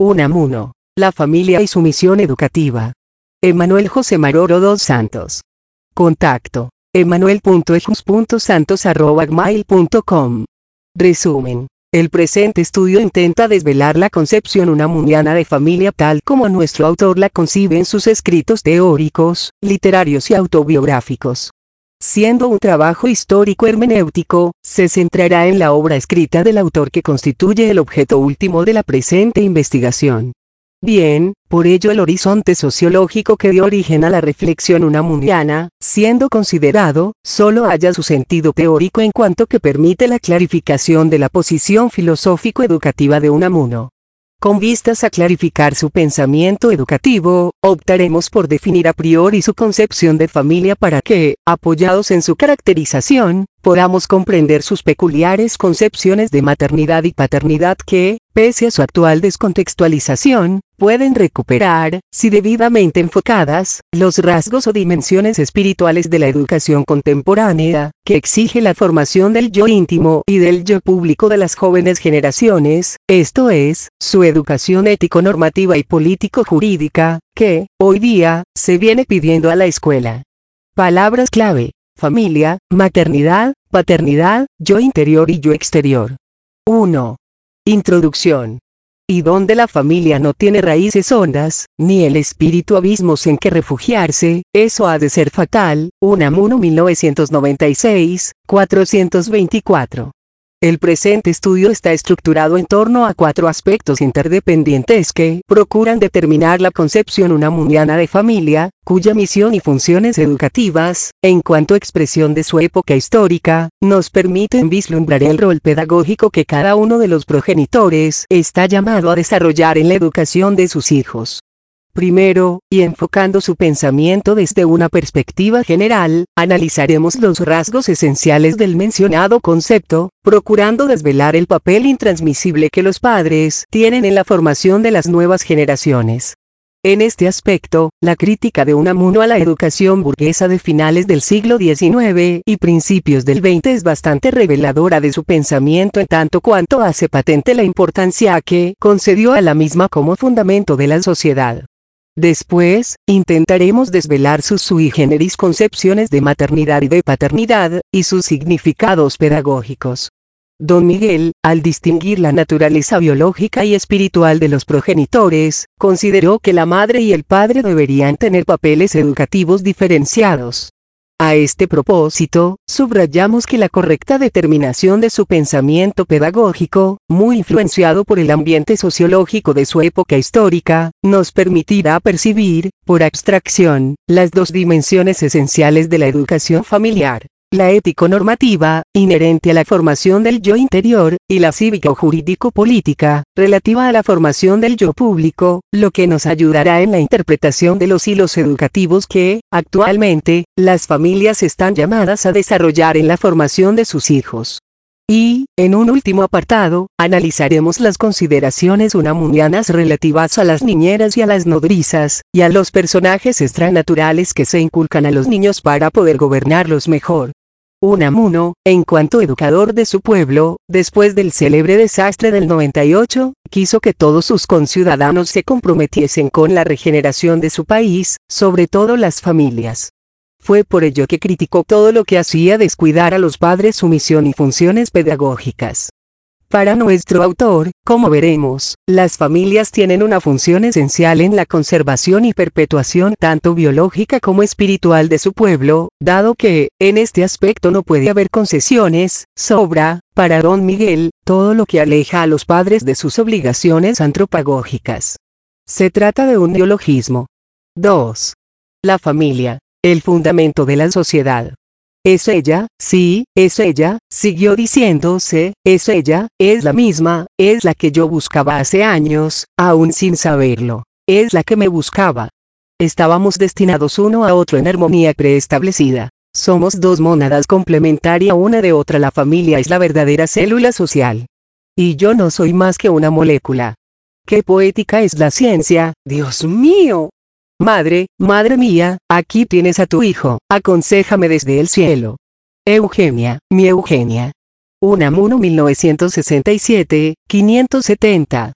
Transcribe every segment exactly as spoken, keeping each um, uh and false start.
Unamuno. La familia y su misión educativa. Emanuel José Maroro dos Santos. Contacto: emanuel punto ejus punto santos arroba gmail punto com. Resumen. El presente estudio intenta desvelar la concepción unamuniana de familia tal como nuestro autor la concibe en sus escritos teóricos, literarios y autobiográficos. Siendo un trabajo histórico hermenéutico, se centrará en la obra escrita del autor que constituye el objeto último de la presente investigación. Bien, por ello el horizonte sociológico que dio origen a la reflexión unamuniana, siendo considerado, solo halla su sentido teórico en cuanto que permite la clarificación de la posición filosófico-educativa de Unamuno. Con vistas a clarificar su pensamiento educativo, optaremos por definir a priori su concepción de familia para que, apoyados en su caracterización, podamos comprender sus peculiares concepciones de maternidad y paternidad que, pese a su actual descontextualización, pueden recuperar, si debidamente enfocadas, los rasgos o dimensiones espirituales de la educación contemporánea, que exige la formación del yo íntimo y del yo público de las jóvenes generaciones, esto es, su educación ético-normativa y político-jurídica, que, hoy día, se viene pidiendo a la escuela. Palabras clave: familia, maternidad, paternidad, yo interior y yo exterior. uno. Introducción. Y donde la familia no tiene raíces hondas, ni el espíritu abismos en que refugiarse, eso ha de ser fatal. Unamuno mil novecientos noventa y seis, cuatrocientos veinticuatro. El presente estudio está estructurado en torno a cuatro aspectos interdependientes que procuran determinar la concepción unamuniana de familia, cuya misión y funciones educativas, en cuanto a expresión de su época histórica, nos permiten vislumbrar el rol pedagógico que cada uno de los progenitores está llamado a desarrollar en la educación de sus hijos. Primero, y enfocando su pensamiento desde una perspectiva general, analizaremos los rasgos esenciales del mencionado concepto, procurando desvelar el papel intransmisible que los padres tienen en la formación de las nuevas generaciones. En este aspecto, la crítica de Unamuno a la educación burguesa de finales del siglo diecinueve y principios del veinte es bastante reveladora de su pensamiento en tanto cuanto hace patente la importancia que concedió a la misma como fundamento de la sociedad. Después, intentaremos desvelar sus sui generis concepciones de maternidad y de paternidad, y sus significados pedagógicos. Don Miguel, al distinguir la naturaleza biológica y espiritual de los progenitores, consideró que la madre y el padre deberían tener papeles educativos diferenciados. A este propósito, subrayamos que la correcta determinación de su pensamiento pedagógico, muy influenciado por el ambiente sociológico de su época histórica, nos permitirá percibir, por abstracción, las dos dimensiones esenciales de la educación familiar: la ético-normativa, inherente a la formación del yo interior, y la cívico-jurídico-política, relativa a la formación del yo público, lo que nos ayudará en la interpretación de los hilos educativos que, actualmente, las familias están llamadas a desarrollar en la formación de sus hijos. Y, en un último apartado, analizaremos las consideraciones unamunianas relativas a las niñeras y a las nodrizas, y a los personajes extranaturales que se inculcan a los niños para poder gobernarlos mejor. Unamuno, en cuanto educador de su pueblo, después del célebre desastre del noventa y ocho, quiso que todos sus conciudadanos se comprometiesen con la regeneración de su país, sobre todo las familias. Fue por ello que criticó todo lo que hacía descuidar a los padres su misión y funciones pedagógicas. Para nuestro autor, como veremos, las familias tienen una función esencial en la conservación y perpetuación tanto biológica como espiritual de su pueblo, dado que, en este aspecto no puede haber concesiones. Sobra, para Don Miguel, todo lo que aleja a los padres de sus obligaciones antropagógicas. Se trata de un neologismo. dos. La familia, el fundamento de la sociedad. Es ella, sí, es ella, siguió diciéndose, es ella, es la misma, es la que yo buscaba hace años, aún sin saberlo. Es la que me buscaba. Estábamos destinados uno a otro en armonía preestablecida. Somos dos mónadas complementarias una de otra. La familia es la verdadera célula social. Y yo no soy más que una molécula. ¡Qué poética es la ciencia, Dios mío! Madre, madre mía, aquí tienes a tu hijo, aconséjame desde el cielo. Eugenia, mi Eugenia. Unamuno mil novecientos sesenta y siete, quinientos setenta.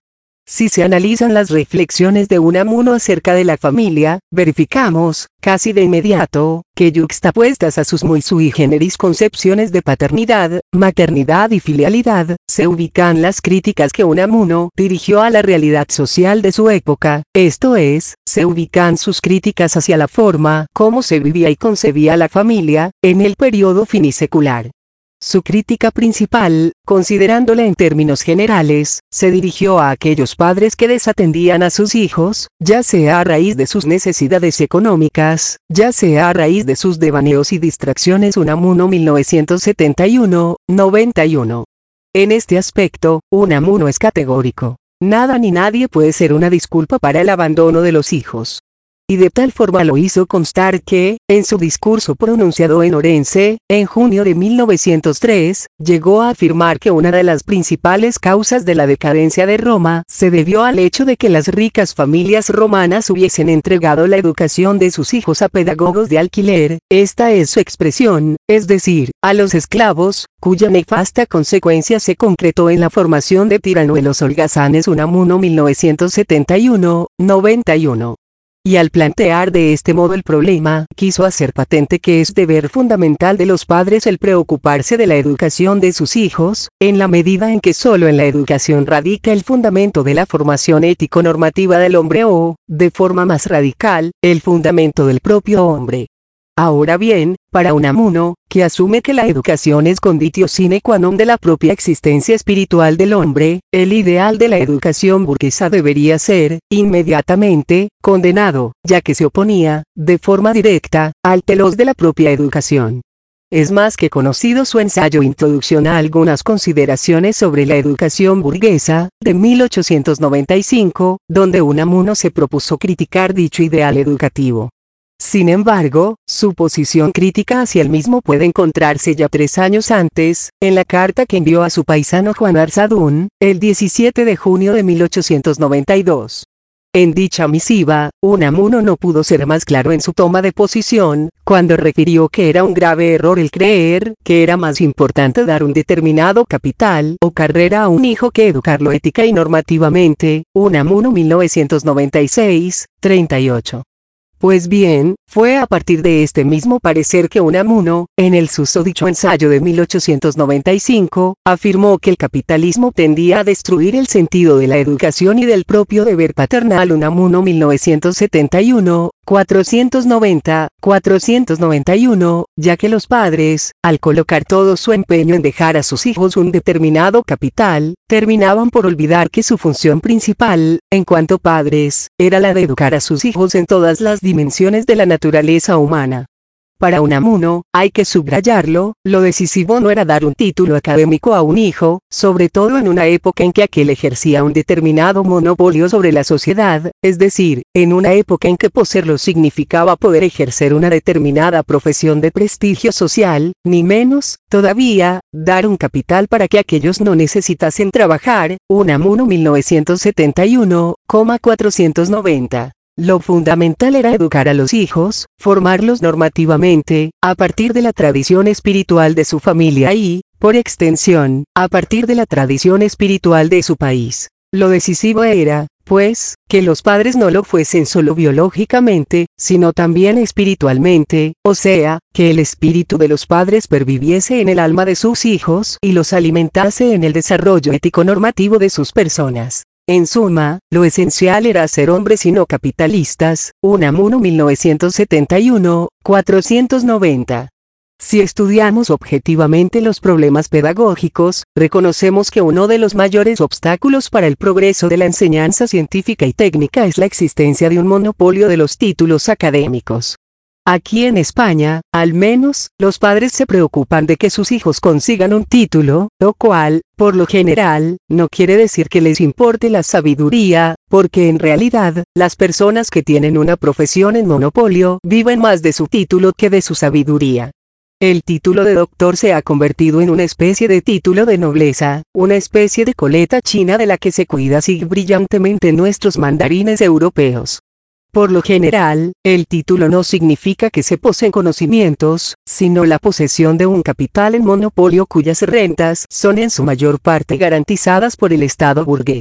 Si se analizan las reflexiones de Unamuno acerca de la familia, verificamos, casi de inmediato, que yuxtapuestas a sus muy sui generis concepciones de paternidad, maternidad y filialidad, se ubican las críticas que Unamuno dirigió a la realidad social de su época, esto es, se ubican sus críticas hacia la forma como se vivía y concebía la familia, en el periodo finisecular. Su crítica principal, considerándola en términos generales, se dirigió a aquellos padres que desatendían a sus hijos, ya sea a raíz de sus necesidades económicas, ya sea a raíz de sus devaneos y distracciones. Unamuno mil novecientos setenta y uno, noventa y uno. En este aspecto, Unamuno es categórico. Nada ni nadie puede ser una disculpa para el abandono de los hijos. Y de tal forma lo hizo constar que, en su discurso pronunciado en Orense, en junio de mil novecientos tres, llegó a afirmar que una de las principales causas de la decadencia de Roma se debió al hecho de que las ricas familias romanas hubiesen entregado la educación de sus hijos a pedagogos de alquiler, esta es su expresión, es decir, a los esclavos, cuya nefasta consecuencia se concretó en la formación de tiranuelos holgazanes. Unamuno mil novecientos setenta y uno, noventa y uno. Y al plantear de este modo el problema, quiso hacer patente que es deber fundamental de los padres el preocuparse de la educación de sus hijos, en la medida en que solo en la educación radica el fundamento de la formación ético-normativa del hombre o, de forma más radical, el fundamento del propio hombre. Ahora bien, para Unamuno, que asume que la educación es conditio sine qua non de la propia existencia espiritual del hombre, el ideal de la educación burguesa debería ser, inmediatamente, condenado, ya que se oponía, de forma directa, al telos de la propia educación. Es más que conocido su ensayo Introducción a algunas consideraciones sobre la educación burguesa, de mil ochocientos noventa y cinco, donde Unamuno se propuso criticar dicho ideal educativo. Sin embargo, su posición crítica hacia el mismo puede encontrarse ya tres años antes, en la carta que envió a su paisano Juan Arzadún, el diecisiete de junio de mil ochocientos noventa y dos. En dicha misiva, Unamuno no pudo ser más claro en su toma de posición, cuando refirió que era un grave error el creer que era más importante dar un determinado capital o carrera a un hijo que educarlo ética y normativamente. Unamuno mil novecientos noventa y seis, treinta y ocho. Pues bien, fue a partir de este mismo parecer que Unamuno, en el susodicho ensayo de mil ochocientos noventa y cinco, afirmó que el capitalismo tendía a destruir el sentido de la educación y del propio deber paternal. Unamuno mil novecientos setenta y uno, cuatrocientos noventa, cuatrocientos noventa y uno, ya que los padres, al colocar todo su empeño en dejar a sus hijos un determinado capital, terminaban por olvidar que su función principal, en cuanto padres, era la de educar a sus hijos en todas las dimensiones de la naturaleza humana. Para Unamuno, hay que subrayarlo, lo decisivo no era dar un título académico a un hijo, sobre todo en una época en que aquel ejercía un determinado monopolio sobre la sociedad, es decir, en una época en que poseerlo significaba poder ejercer una determinada profesión de prestigio social, ni menos, todavía, dar un capital para que aquellos no necesitasen trabajar. Unamuno mil novecientos setenta y uno, cuatrocientos noventa. Lo fundamental era educar a los hijos, formarlos normativamente, a partir de la tradición espiritual de su familia y, por extensión, a partir de la tradición espiritual de su país. Lo decisivo era, pues, que los padres no lo fuesen solo biológicamente, sino también espiritualmente, o sea, que el espíritu de los padres perviviese en el alma de sus hijos y los alimentase en el desarrollo ético-normativo de sus personas. En suma, lo esencial era ser hombres y no capitalistas. Unamuno mil novecientos setenta y uno, cuatrocientos noventa. Si estudiamos objetivamente los problemas pedagógicos, reconocemos que uno de los mayores obstáculos para el progreso de la enseñanza científica y técnica es la existencia de un monopolio de los títulos académicos. Aquí en España, al menos, los padres se preocupan de que sus hijos consigan un título, lo cual, por lo general, no quiere decir que les importe la sabiduría, porque en realidad, las personas que tienen una profesión en monopolio viven más de su título que de su sabiduría. El título de doctor se ha convertido en una especie de título de nobleza, una especie de coleta china de la que se cuida así brillantemente nuestros mandarines europeos. Por lo general, el título no significa que se poseen conocimientos, sino la posesión de un capital en monopolio cuyas rentas son en su mayor parte garantizadas por el Estado burgués.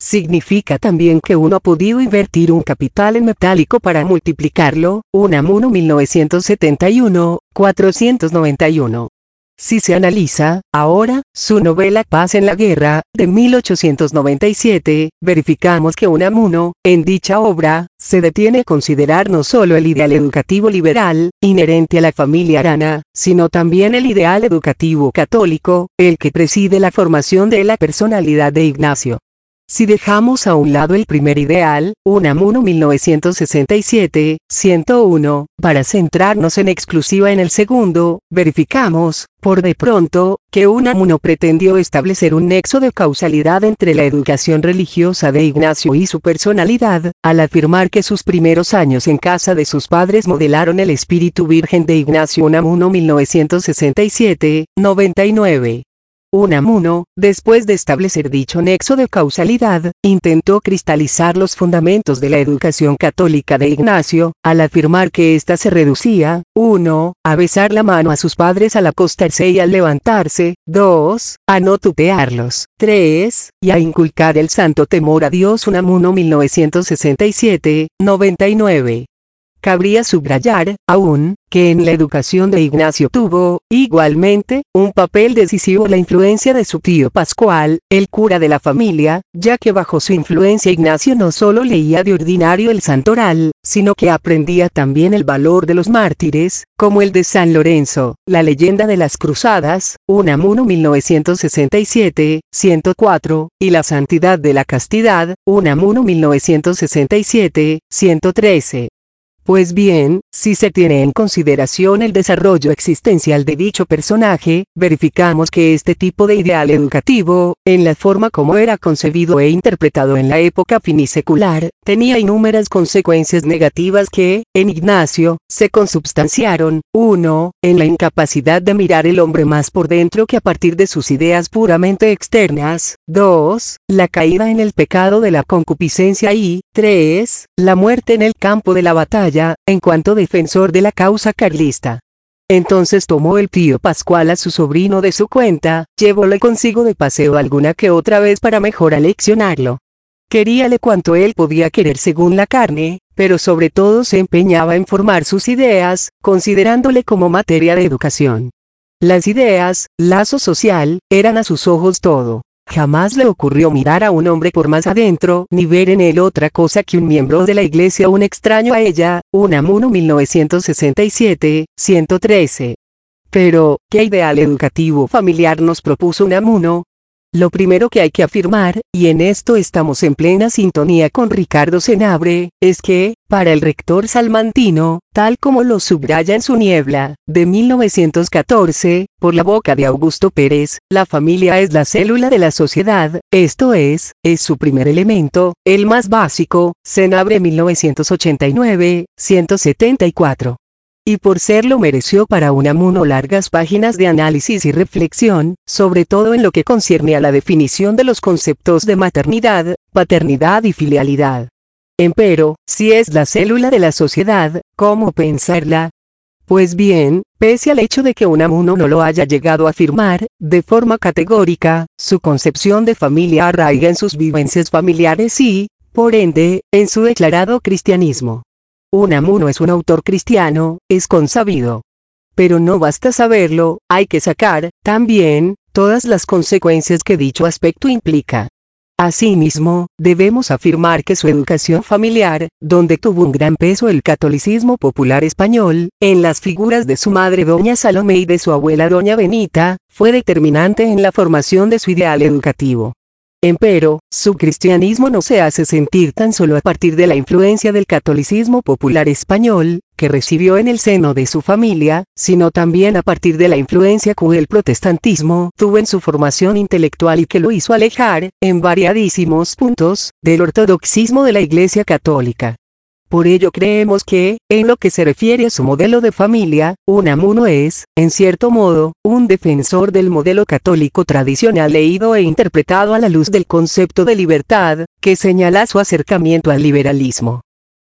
significa también que uno ha podido invertir un capital en metálico para multiplicarlo. Unamuno mil novecientos setenta y uno, cuatrocientos noventa y uno. Si se analiza, ahora, su novela Paz en la Guerra, de mil ochocientos noventa y siete, verificamos que Unamuno, en dicha obra, se detiene a considerar no solo el ideal educativo liberal, inherente a la familia Arana, sino también el ideal educativo católico, el que preside la formación de la personalidad de Ignacio. Si dejamos a un lado el primer ideal, Unamuno mil novecientos sesenta y siete, ciento uno, para centrarnos en exclusiva en el segundo, verificamos, por de pronto, que Unamuno pretendió establecer un nexo de causalidad entre la educación religiosa de Ignacio y su personalidad, al afirmar que sus primeros años en casa de sus padres modelaron el espíritu virgen de Ignacio. Unamuno mil novecientos sesenta y siete, noventa y nueve. Unamuno, después de establecer dicho nexo de causalidad, intentó cristalizar los fundamentos de la educación católica de Ignacio, al afirmar que ésta se reducía, uno, a besar la mano a sus padres al acostarse y al levantarse, dos, a no tutearlos, tres, y a inculcar el santo temor a Dios. Unamuno mil novecientos sesenta y siete, noventa y nueve. Cabría subrayar, aún, que en la educación de Ignacio tuvo, igualmente, un papel decisivo la influencia de su tío Pascual, el cura de la familia, ya que bajo su influencia Ignacio no solo leía de ordinario el santoral, sino que aprendía también el valor de los mártires, como el de San Lorenzo, la leyenda de las cruzadas, Unamuno mil novecientos sesenta y siete, ciento cuatro, y la santidad de la castidad, Unamuno mil novecientos sesenta y siete, ciento trece. Pues bien, si se tiene en consideración el desarrollo existencial de dicho personaje, verificamos que este tipo de ideal educativo, en la forma como era concebido e interpretado en la época finisecular, tenía innúmeras consecuencias negativas que, en Ignacio, se consubstanciaron, uno, en la incapacidad de mirar el hombre más por dentro que a partir de sus ideas puramente externas, dos, la caída en el pecado de la concupiscencia y, tres, la muerte en el campo de la batalla, en cuanto defensor de la causa carlista. Entonces tomó el tío Pascual a su sobrino de su cuenta, llevóle consigo de paseo alguna que otra vez para mejor aleccionarlo. Queríale cuanto él podía querer según la carne, pero sobre todo se empeñaba en formar sus ideas, considerándole como materia de educación. Las ideas, lazo social, eran a sus ojos todo. Jamás le ocurrió mirar a un hombre por más adentro, ni ver en él otra cosa que un miembro de la iglesia, un extraño a ella. Unamuno mil novecientos sesenta y siete, ciento trece. Pero, ¿qué ideal educativo familiar nos propuso Unamuno? Lo primero que hay que afirmar, y en esto estamos en plena sintonía con Ricardo Senabre, es que, para el rector salmantino, tal como lo subraya en su Niebla, de mil novecientos catorce, por la boca de Augusto Pérez, la familia es la célula de la sociedad, esto es, es su primer elemento, el más básico. Senabre mil novecientos ochenta y nueve, ciento setenta y cuatro. Y por serlo mereció para Unamuno largas páginas de análisis y reflexión, sobre todo en lo que concierne a la definición de los conceptos de maternidad, paternidad y filialidad. Empero, si es la célula de la sociedad, ¿cómo pensarla? Pues bien, pese al hecho de que Unamuno no lo haya llegado a afirmar, de forma categórica, su concepción de familia arraiga en sus vivencias familiares y, por ende, en su declarado cristianismo. Unamuno es un autor cristiano, es consabido. Pero no basta saberlo, hay que sacar, también, todas las consecuencias que dicho aspecto implica. Asimismo, debemos afirmar que su educación familiar, donde tuvo un gran peso el catolicismo popular español, en las figuras de su madre doña Salomé y de su abuela doña Benita, fue determinante en la formación de su ideal educativo. Empero, su cristianismo no se hace sentir tan solo a partir de la influencia del catolicismo popular español, que recibió en el seno de su familia, sino también a partir de la influencia que el protestantismo tuvo en su formación intelectual y que lo hizo alejar, en variadísimos puntos, del ortodoxismo de la Iglesia Católica. Por ello creemos que, en lo que se refiere a su modelo de familia, Unamuno es, en cierto modo, un defensor del modelo católico tradicional leído e interpretado a la luz del concepto de libertad, que señala su acercamiento al liberalismo.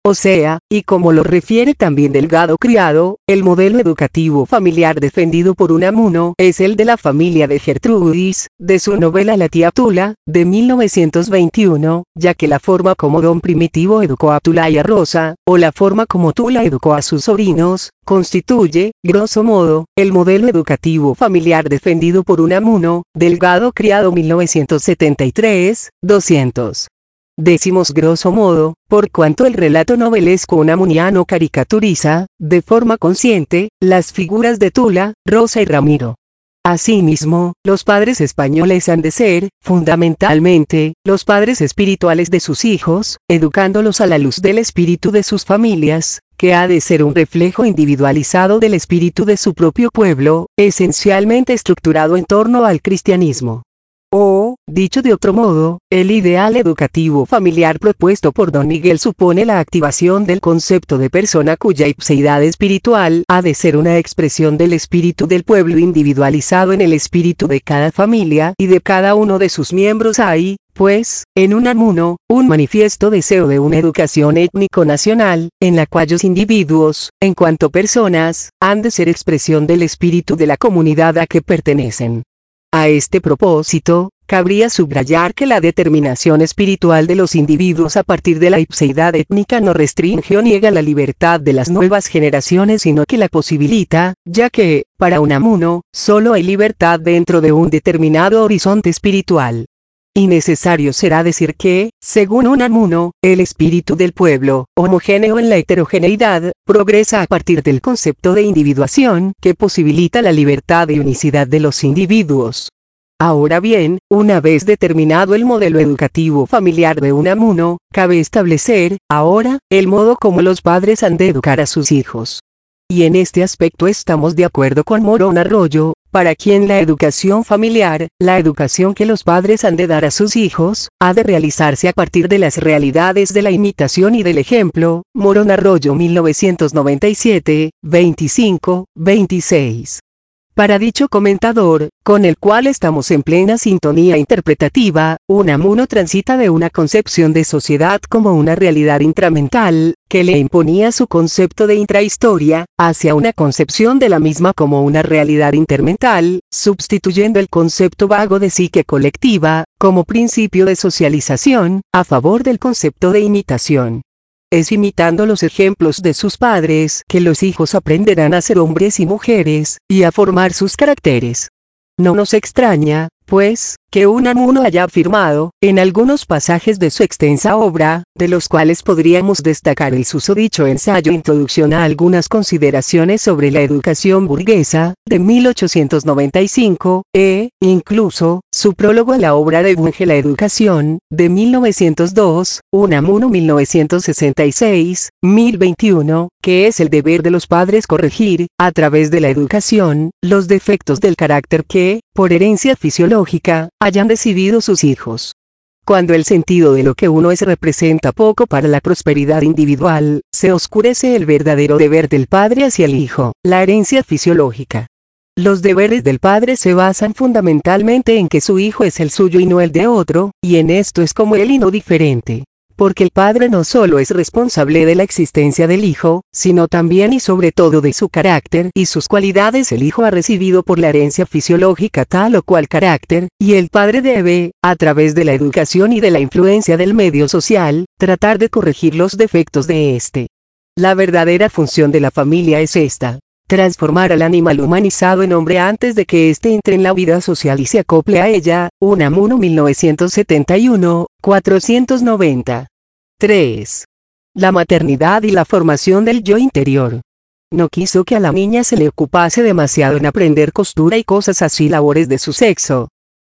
O sea, y como lo refiere también Delgado Criado, el modelo educativo familiar defendido por Unamuno es el de la familia de Gertrudis, de su novela La tía Tula, de mil novecientos veintiuno, ya que la forma como Don Primitivo educó a Tula y a Rosa, o la forma como Tula educó a sus sobrinos, constituye, grosso modo, el modelo educativo familiar defendido por Unamuno, Delgado Criado mil novecientos setenta y tres, doscientos. Decimos grosso modo, por cuanto el relato novelesco unamuniano caricaturiza, de forma consciente, las figuras de Tula, Rosa y Ramiro. Asimismo, los padres españoles han de ser, fundamentalmente, los padres espirituales de sus hijos, educándolos a la luz del espíritu de sus familias, que ha de ser un reflejo individualizado del espíritu de su propio pueblo, esencialmente estructurado en torno al cristianismo. O, dicho de otro modo, el ideal educativo familiar propuesto por Don Miguel supone la activación del concepto de persona cuya ipseidad espiritual ha de ser una expresión del espíritu del pueblo individualizado en el espíritu de cada familia y de cada uno de sus miembros. Hay, pues, en Unamuno, un manifiesto deseo de una educación étnico-nacional, en la cual los individuos, en cuanto personas, han de ser expresión del espíritu de la comunidad a que pertenecen. A este propósito, cabría subrayar que la determinación espiritual de los individuos a partir de la ipseidad étnica no restringe o niega la libertad de las nuevas generaciones, sino que la posibilita, ya que, para Unamuno, solo hay libertad dentro de un determinado horizonte espiritual. Y necesario será decir que, según Unamuno, el espíritu del pueblo, homogéneo en la heterogeneidad, progresa a partir del concepto de individuación que posibilita la libertad y unicidad de los individuos. Ahora bien, una vez determinado el modelo educativo familiar de Unamuno, cabe establecer, ahora, el modo como los padres han de educar a sus hijos. Y en este aspecto estamos de acuerdo con Morón Arroyo, para quien la educación familiar, la educación que los padres han de dar a sus hijos, ha de realizarse a partir de las realidades de la imitación y del ejemplo. Morón Arroyo mil novecientos noventa y siete, veinticinco, veintiséis. Para dicho comentador, con el cual estamos en plena sintonía interpretativa, Unamuno transita de una concepción de sociedad como una realidad intramental, que le imponía su concepto de intrahistoria, hacia una concepción de la misma como una realidad intermental, sustituyendo el concepto vago de psique colectiva, como principio de socialización, a favor del concepto de imitación. Es imitando los ejemplos de sus padres que los hijos aprenderán a ser hombres y mujeres, y a formar sus caracteres. No nos extraña, pues, que Unamuno haya afirmado, en algunos pasajes de su extensa obra, de los cuales podríamos destacar el susodicho ensayo Introducción a algunas consideraciones sobre la educación burguesa, de mil ochocientos noventa y cinco, e, incluso, su prólogo a la obra de Bunge La Educación, de mil novecientos dos, Unamuno mil novecientos sesenta y seis, mil veintiuno, que es el deber de los padres corregir, a través de la educación, los defectos del carácter que, por herencia fisiológica, hayan recibido sus hijos. Cuando el sentido de lo que uno es representa poco para la prosperidad individual, se oscurece el verdadero deber del padre hacia el hijo, la herencia fisiológica. Los deberes del padre se basan fundamentalmente en que su hijo es el suyo y no el de otro, y en esto es como él y no diferente. Porque el padre no solo es responsable de la existencia del hijo, sino también y sobre todo de su carácter y sus cualidades. El hijo ha recibido por la herencia fisiológica tal o cual carácter, y el padre debe, a través de la educación y de la influencia del medio social, tratar de corregir los defectos de éste. La verdadera función de la familia es esta: transformar al animal humanizado en hombre antes de que éste entre en la vida social y se acople a ella. Unamuno mil novecientos setenta y uno, cuatrocientos noventa. tres. La maternidad y la formación del yo interior. No quiso que a la niña se le ocupase demasiado en aprender costura y cosas así, labores de su sexo.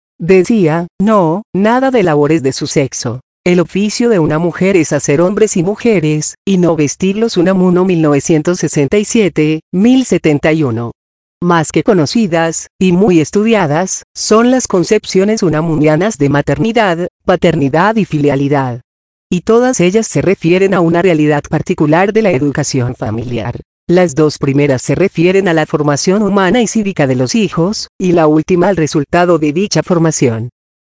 Decía, no, nada de labores de su sexo. El oficio de una mujer es hacer hombres y mujeres, y no vestirlos. Unamuno mil novecientos sesenta y siete, mil setenta y uno. Más que conocidas, y muy estudiadas, son las concepciones unamunianas de maternidad, paternidad y filialidad. Y todas ellas se refieren a una realidad particular de la educación familiar. Las dos primeras se refieren a la formación humana y cívica de los hijos, y la última al resultado de dicha formación.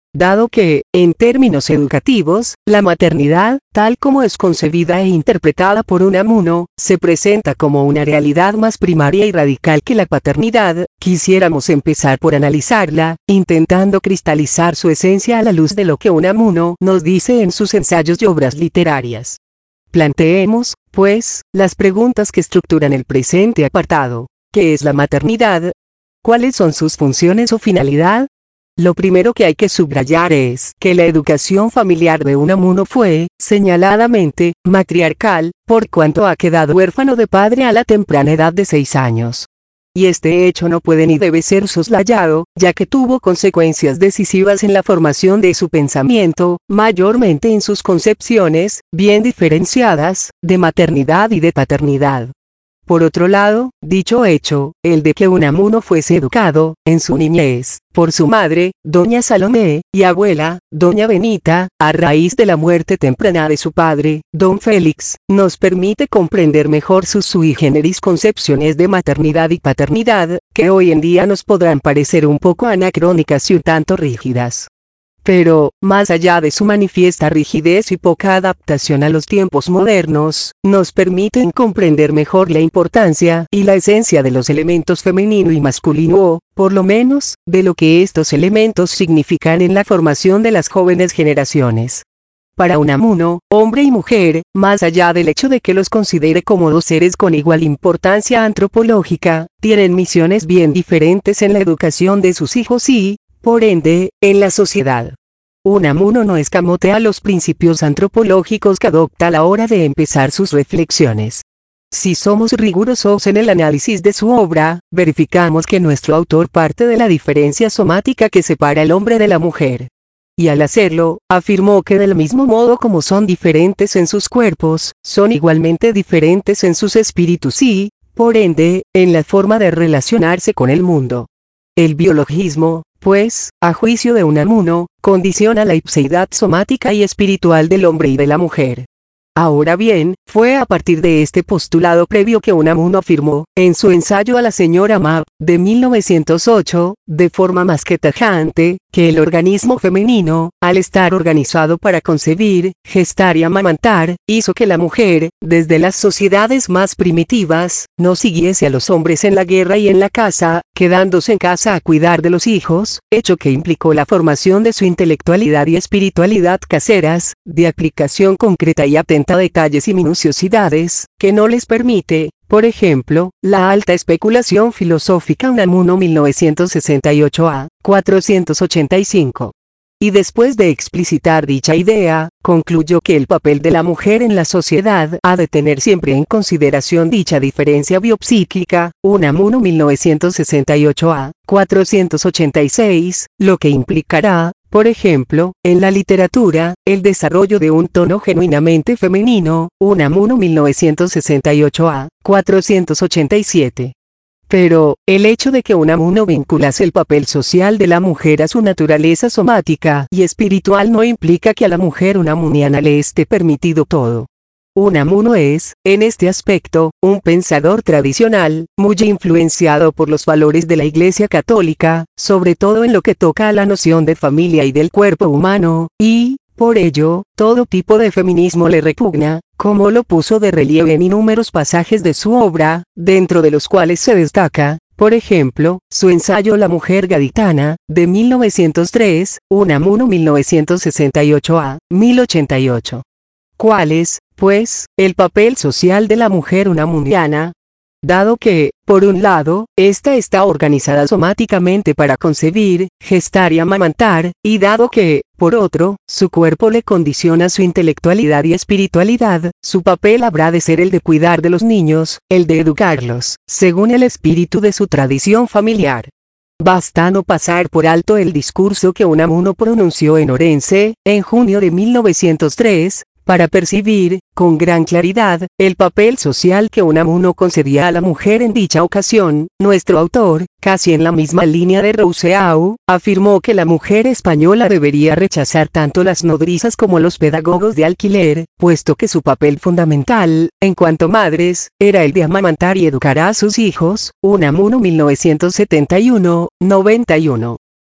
dado que, en términos educativos, la maternidad, tal como es concebida e interpretada por Unamuno, se presenta como una realidad más primaria y radical que la paternidad. Quisiéramos empezar por analizarla, intentando cristalizar su esencia a la luz de lo que Unamuno nos dice en sus ensayos y obras literarias. Planteemos, pues, las preguntas que estructuran el presente apartado. ¿Qué es la maternidad? ¿Cuáles son sus funciones o finalidad? Lo primero que hay que subrayar es que la educación familiar de Unamuno fue, señaladamente, matriarcal, por cuanto ha quedado huérfano de padre a la temprana edad de seis años. Y este hecho no puede ni debe ser soslayado, ya que tuvo consecuencias decisivas en la formación de su pensamiento, mayormente en sus concepciones, bien diferenciadas, de maternidad y de paternidad. Por otro lado, dicho hecho, el de que Unamuno fuese educado, en su niñez, por su madre, doña Salomé, y abuela, doña Benita, a raíz de la muerte temprana de su padre, don Félix, nos permite comprender mejor sus sui generis concepciones de maternidad y paternidad, que hoy en día nos podrán parecer un poco anacrónicas y un tanto rígidas. Pero, más allá de su manifiesta rigidez y poca adaptación a los tiempos modernos, nos permiten comprender mejor la importancia y la esencia de los elementos femenino y masculino o, por lo menos, de lo que estos elementos significan en la formación de las jóvenes generaciones. Para Unamuno, hombre y mujer, más allá del hecho de que los considere como dos seres con igual importancia antropológica, tienen misiones bien diferentes en la educación de sus hijos y, por ende, en la sociedad. Unamuno no escamotea los principios antropológicos que adopta a la hora de empezar sus reflexiones. Si somos rigurosos en el análisis de su obra, verificamos que nuestro autor parte de la diferencia somática que separa al hombre de la mujer. Y al hacerlo, afirmó que del mismo modo como son diferentes en sus cuerpos, son igualmente diferentes en sus espíritus y, por ende, en la forma de relacionarse con el mundo. El biologismo, pues, a juicio de Unamuno, condiciona la ipseidad somática y espiritual del hombre y de la mujer. Ahora bien, fue a partir de este postulado previo que Unamuno afirmó, en su ensayo a la señora Mapp, de mil novecientos ocho, de forma más que tajante, que el organismo femenino, al estar organizado para concebir, gestar y amamantar, hizo que la mujer, desde las sociedades más primitivas, no siguiese a los hombres en la guerra y en la casa, quedándose en casa a cuidar de los hijos, hecho que implicó la formación de su intelectualidad y espiritualidad caseras, de aplicación concreta y atenta a detalles y minuciosidades, que no les permite, por ejemplo, la alta especulación filosófica. Unamuno mil novecientos sesenta y ocho a cuatrocientos ochenta y cinco. Y después de explicitar dicha idea, concluyó que el papel de la mujer en la sociedad ha de tener siempre en consideración dicha diferencia biopsíquica. Unamuno mil novecientos sesenta y ocho a cuatrocientos ochenta y seis, lo que implicará, por ejemplo, en la literatura, el desarrollo de un tono genuinamente femenino. Unamuno mil novecientos sesenta y ocho a cuatrocientos ochenta y siete. Pero, el hecho de que Unamuno vinculase el papel social de la mujer a su naturaleza somática y espiritual no implica que a la mujer unamuniana le esté permitido todo. Unamuno es, en este aspecto, un pensador tradicional, muy influenciado por los valores de la Iglesia Católica, sobre todo en lo que toca a la noción de familia y del cuerpo humano, y, por ello, todo tipo de feminismo le repugna, como lo puso de relieve en innúmeros pasajes de su obra, dentro de los cuales se destaca, por ejemplo, su ensayo La mujer gaditana, de mil novecientos tres, Unamuno mil novecientos sesenta y ocho a mil ochenta y ocho. ¿Cuál es, pues, el papel social de la mujer unamuniana? Dado que, por un lado, ésta está organizada somáticamente para concebir, gestar y amamantar, y dado que, por otro, su cuerpo le condiciona su intelectualidad y espiritualidad, su papel habrá de ser el de cuidar de los niños, el de educarlos, según el espíritu de su tradición familiar. Basta no pasar por alto el discurso que Unamuno pronunció en Orense, en junio de mil novecientos tres, para percibir, con gran claridad, el papel social que Unamuno concedía a la mujer en dicha ocasión. Nuestro autor, casi en la misma línea de Rousseau, afirmó que la mujer española debería rechazar tanto las nodrizas como los pedagogos de alquiler, puesto que su papel fundamental, en cuanto madres, era el de amamantar y educar a sus hijos. Unamuno mil novecientos setenta y uno, noventa y uno.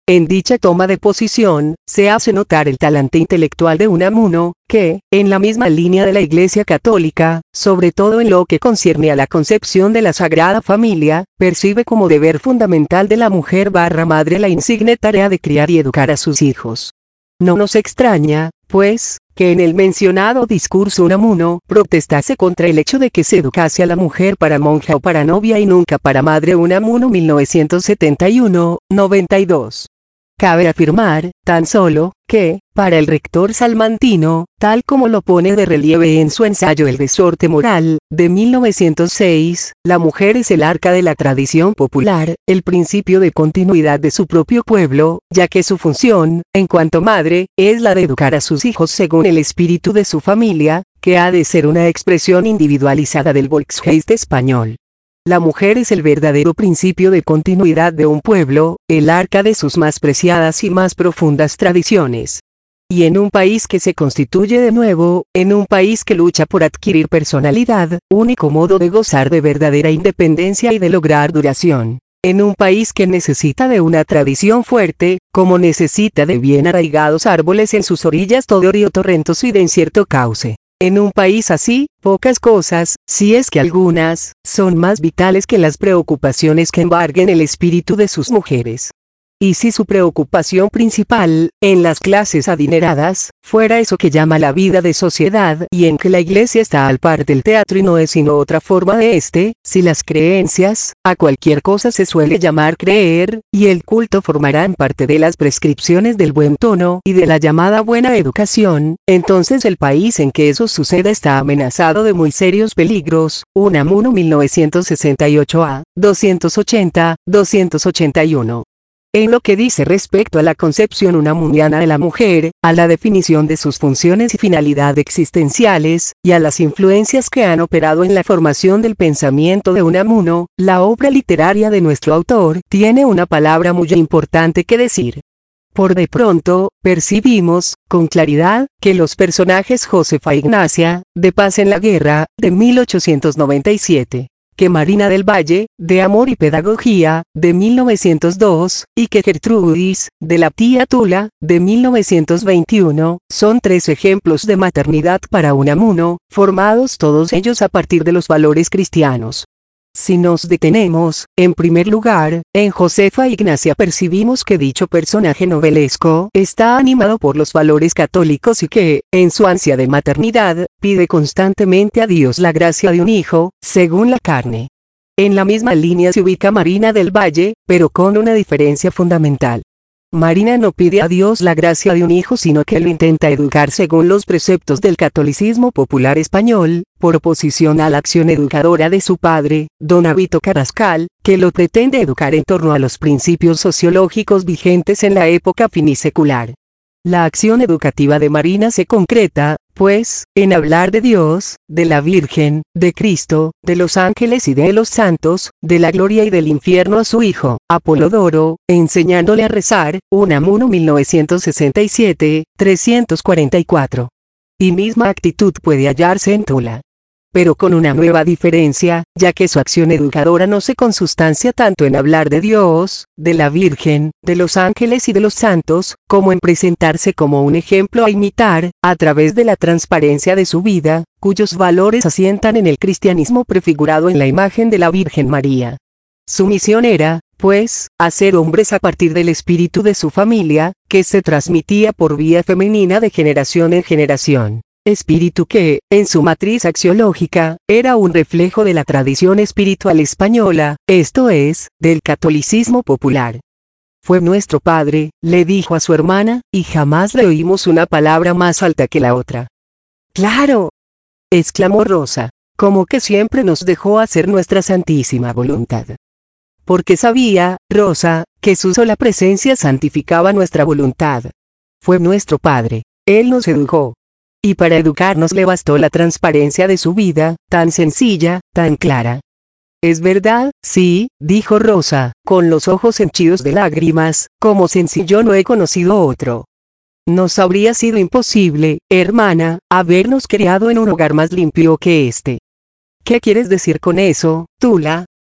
En dicha toma de posición, se hace notar el talante intelectual de Unamuno, que, en la misma línea de la Iglesia Católica, sobre todo en lo que concierne a la concepción de la Sagrada Familia, percibe como deber fundamental de la mujer barra madre la insigne tarea de criar y educar a sus hijos. No nos extraña, pues, que en el mencionado discurso Unamuno protestase contra el hecho de que se educase a la mujer para monja o para novia y nunca para madre. Unamuno mil novecientos setenta y uno, noventa y dos. Cabe afirmar, tan solo, que, para el rector salmantino, tal como lo pone de relieve en su ensayo El resorte moral, de mil novecientos seis, la mujer es el arca de la tradición popular, el principio de continuidad de su propio pueblo, ya que su función, en cuanto madre, es la de educar a sus hijos según el espíritu de su familia, que ha de ser una expresión individualizada del Volksgeist español. La mujer es el verdadero principio de continuidad de un pueblo, el arca de sus más preciadas y más profundas tradiciones. Y en un país que se constituye de nuevo, en un país que lucha por adquirir personalidad, único modo de gozar de verdadera independencia y de lograr duración. En un país que necesita de una tradición fuerte, como necesita de bien arraigados árboles en sus orillas todo río torrentoso y de incierto cauce. En un país así, pocas cosas, si es que algunas, son más vitales que las preocupaciones que embarguen el espíritu de sus mujeres. Y si su preocupación principal, en las clases adineradas, fuera eso que llama la vida de sociedad y en que la iglesia está al par del teatro y no es sino otra forma de este, si las creencias, a cualquier cosa se suele llamar creer, y el culto formarán parte de las prescripciones del buen tono y de la llamada buena educación, entonces el país en que eso suceda está amenazado de muy serios peligros. Unamuno mil novecientos sesenta y ocho a, doscientos ochenta, doscientos ochenta y uno. En lo que dice respecto a la concepción unamuniana de la mujer, a la definición de sus funciones y finalidad existenciales, y a las influencias que han operado en la formación del pensamiento de Unamuno, la obra literaria de nuestro autor tiene una palabra muy importante que decir. Por de pronto, percibimos, con claridad, que los personajes Josefa Ignacia, de Paz en la Guerra, de mil ochocientos noventa y siete, que Marina del Valle, de Amor y Pedagogía, de mil novecientos dos, y que Gertrudis, de la tía Tula, de mil novecientos veintiuno, son tres ejemplos de maternidad para Unamuno, formados todos ellos a partir de los valores cristianos. Si nos detenemos, en primer lugar, en Josefa Ignacia percibimos que dicho personaje novelesco está animado por los valores católicos y que, en su ansia de maternidad, pide constantemente a Dios la gracia de un hijo, según la carne. En la misma línea se ubica Marina del Valle, pero con una diferencia fundamental. Marina no pide a Dios la gracia de un hijo sino que lo intenta educar según los preceptos del catolicismo popular español, por oposición a la acción educadora de su padre, don Avito Carrascal, que lo pretende educar en torno a los principios sociológicos vigentes en la época finisecular. La acción educativa de Marina se concreta, pues, en hablar de Dios, de la Virgen, de Cristo, de los ángeles y de los santos, de la gloria y del infierno a su hijo, Apolodoro, enseñándole a rezar. Unamuno mil novecientos sesenta y siete, trescientos cuarenta y cuatro. Y misma actitud puede hallarse en Tula. Pero con una nueva diferencia, ya que su acción educadora no se consustancia tanto en hablar de Dios, de la Virgen, de los ángeles y de los santos, como en presentarse como un ejemplo a imitar, a través de la transparencia de su vida, cuyos valores asientan en el cristianismo prefigurado en la imagen de la Virgen María. Su misión era, pues, hacer hombres a partir del espíritu de su familia, que se transmitía por vía femenina de generación en generación. Espíritu que, en su matriz axiológica, era un reflejo de la tradición espiritual española, esto es, del catolicismo popular. Fue nuestro padre, le dijo a su hermana, y jamás le oímos una palabra más alta que la otra. ¡Claro!, exclamó Rosa, como que siempre nos dejó hacer nuestra santísima voluntad. Porque sabía, Rosa, que su sola presencia santificaba nuestra voluntad. Fue nuestro padre, él nos educó. Y para educarnos le bastó la transparencia de su vida, tan sencilla, tan clara. Es verdad, sí, dijo Rosa, con los ojos henchidos de lágrimas, como sencillo no he conocido otro. Nos habría sido imposible, hermana, habernos criado en un hogar más limpio que este. ¿Qué quieres decir con eso, Tula?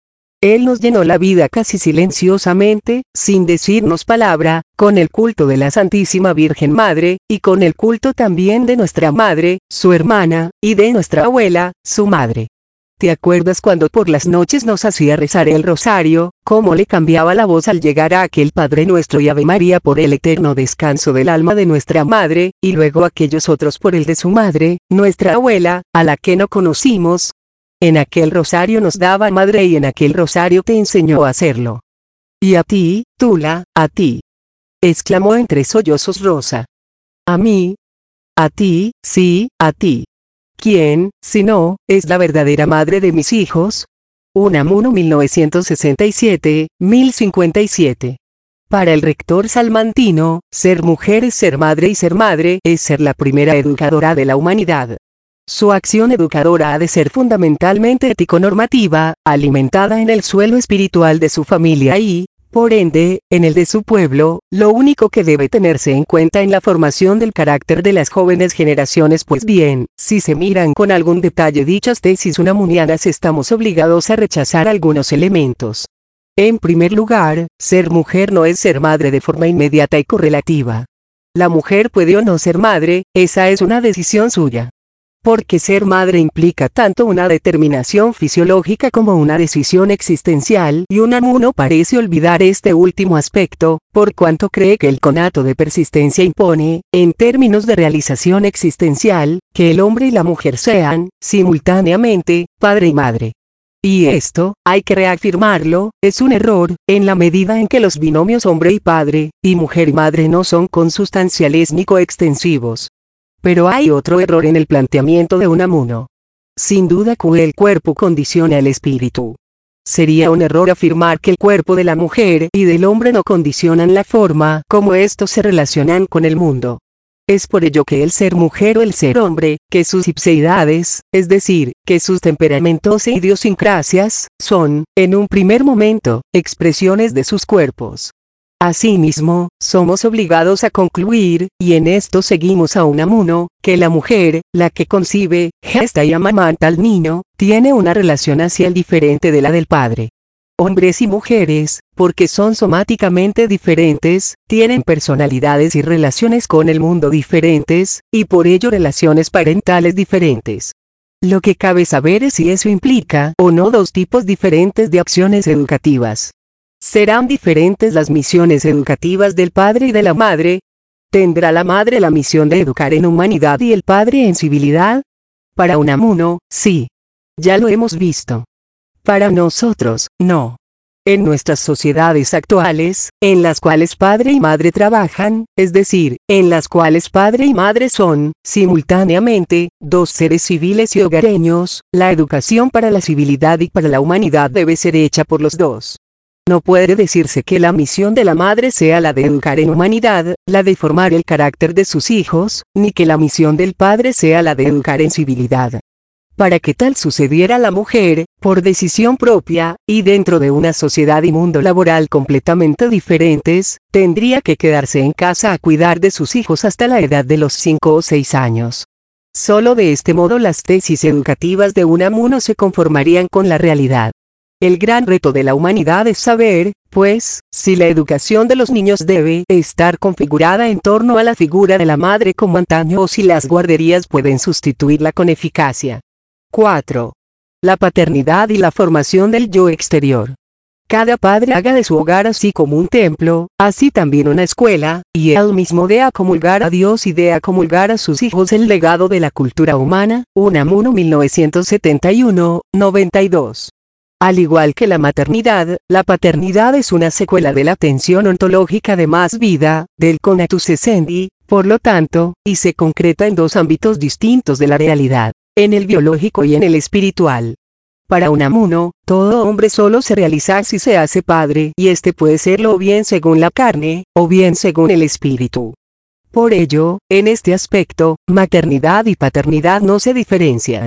Él nos llenó la vida casi silenciosamente, sin decirnos palabra, con el culto de la Santísima Virgen Madre, y con el culto también de nuestra madre, su hermana, y de nuestra abuela, su madre. ¿Te acuerdas cuando por las noches nos hacía rezar el rosario, cómo le cambiaba la voz al llegar a aquel Padre Nuestro y Ave María por el eterno descanso del alma de nuestra madre, y luego aquellos otros por el de su madre, nuestra abuela, a la que no conocimos? En aquel rosario nos daba madre y en aquel rosario te enseñó a hacerlo. Y a ti, Tula, a ti. Exclamó entre sollozos Rosa. A mí. A ti, sí, a ti. ¿Quién, si no, es la verdadera madre de mis hijos? Unamuno mil novecientos sesenta y siete, mil cincuenta y siete. Para el rector salmantino, ser mujer es ser madre y ser madre es ser la primera educadora de la humanidad. Su acción educadora ha de ser fundamentalmente ético-normativa, alimentada en el suelo espiritual de su familia y, por ende, en el de su pueblo. Lo único que debe tenerse en cuenta en la formación del carácter de las jóvenes generaciones, pues bien, si se miran con algún detalle dichas tesis unamunianas, estamos obligados a rechazar algunos elementos. En primer lugar, ser mujer no es ser madre de forma inmediata y correlativa. La mujer puede o no ser madre, esa es una decisión suya. Porque ser madre implica tanto una determinación fisiológica como una decisión existencial, y Unamuno parece olvidar este último aspecto, por cuanto cree que el conato de persistencia impone, en términos de realización existencial, que el hombre y la mujer sean, simultáneamente, padre y madre. Y esto, hay que reafirmarlo, es un error, en la medida en que los binomios hombre y padre, y mujer y madre no son consustanciales ni coextensivos. Pero hay otro error en el planteamiento de Unamuno. Sin duda que el cuerpo condiciona el espíritu. Sería un error afirmar que el cuerpo de la mujer y del hombre no condicionan la forma como estos se relacionan con el mundo. Es por ello que el ser mujer o el ser hombre, que sus ipseidades, es decir, que sus temperamentos e idiosincrasias, son, en un primer momento, expresiones de sus cuerpos. Asimismo, somos obligados a concluir, y en esto seguimos a Unamuno, que la mujer, la que concibe, gesta y amamanta al niño, tiene una relación hacia él diferente de la del padre. Hombres y mujeres, porque son somáticamente diferentes, tienen personalidades y relaciones con el mundo diferentes, y por ello relaciones parentales diferentes. Lo que cabe saber es si eso implica o no dos tipos diferentes de acciones educativas. ¿Serán diferentes las misiones educativas del padre y de la madre? ¿Tendrá la madre la misión de educar en humanidad y el padre en civilidad? Para Unamuno, sí. Ya lo hemos visto. Para nosotros, no. En nuestras sociedades actuales, en las cuales padre y madre trabajan, es decir, en las cuales padre y madre son, simultáneamente, dos seres civiles y hogareños, la educación para la civilidad y para la humanidad debe ser hecha por los dos. No puede decirse que la misión de la madre sea la de educar en humanidad, la de formar el carácter de sus hijos, ni que la misión del padre sea la de educar en civilidad. Para que tal sucediera, la mujer, por decisión propia, y dentro de una sociedad y mundo laboral completamente diferentes, tendría que quedarse en casa a cuidar de sus hijos hasta la edad de los cinco o seis años. Solo de este modo las tesis educativas de Unamuno se conformarían con la realidad. El gran reto de la humanidad es saber, pues, si la educación de los niños debe estar configurada en torno a la figura de la madre como antaño o si las guarderías pueden sustituirla con eficacia. cuatro. La paternidad y la formación del yo exterior. Cada padre haga de su hogar así como un templo, así también una escuela, y él mismo dé a comulgar a Dios y dé a comulgar a sus hijos el legado de la cultura humana. Unamuno mil novecientos setenta y uno, noventa y dos. Al igual que la maternidad, la paternidad es una secuela de la tensión ontológica de más vida, del conatus essendi, por lo tanto, y se concreta en dos ámbitos distintos de la realidad, en el biológico y en el espiritual. Para Unamuno, todo hombre solo se realiza si se hace padre, y este puede serlo o bien según la carne, o bien según el espíritu. Por ello, en este aspecto, maternidad y paternidad no se diferencian.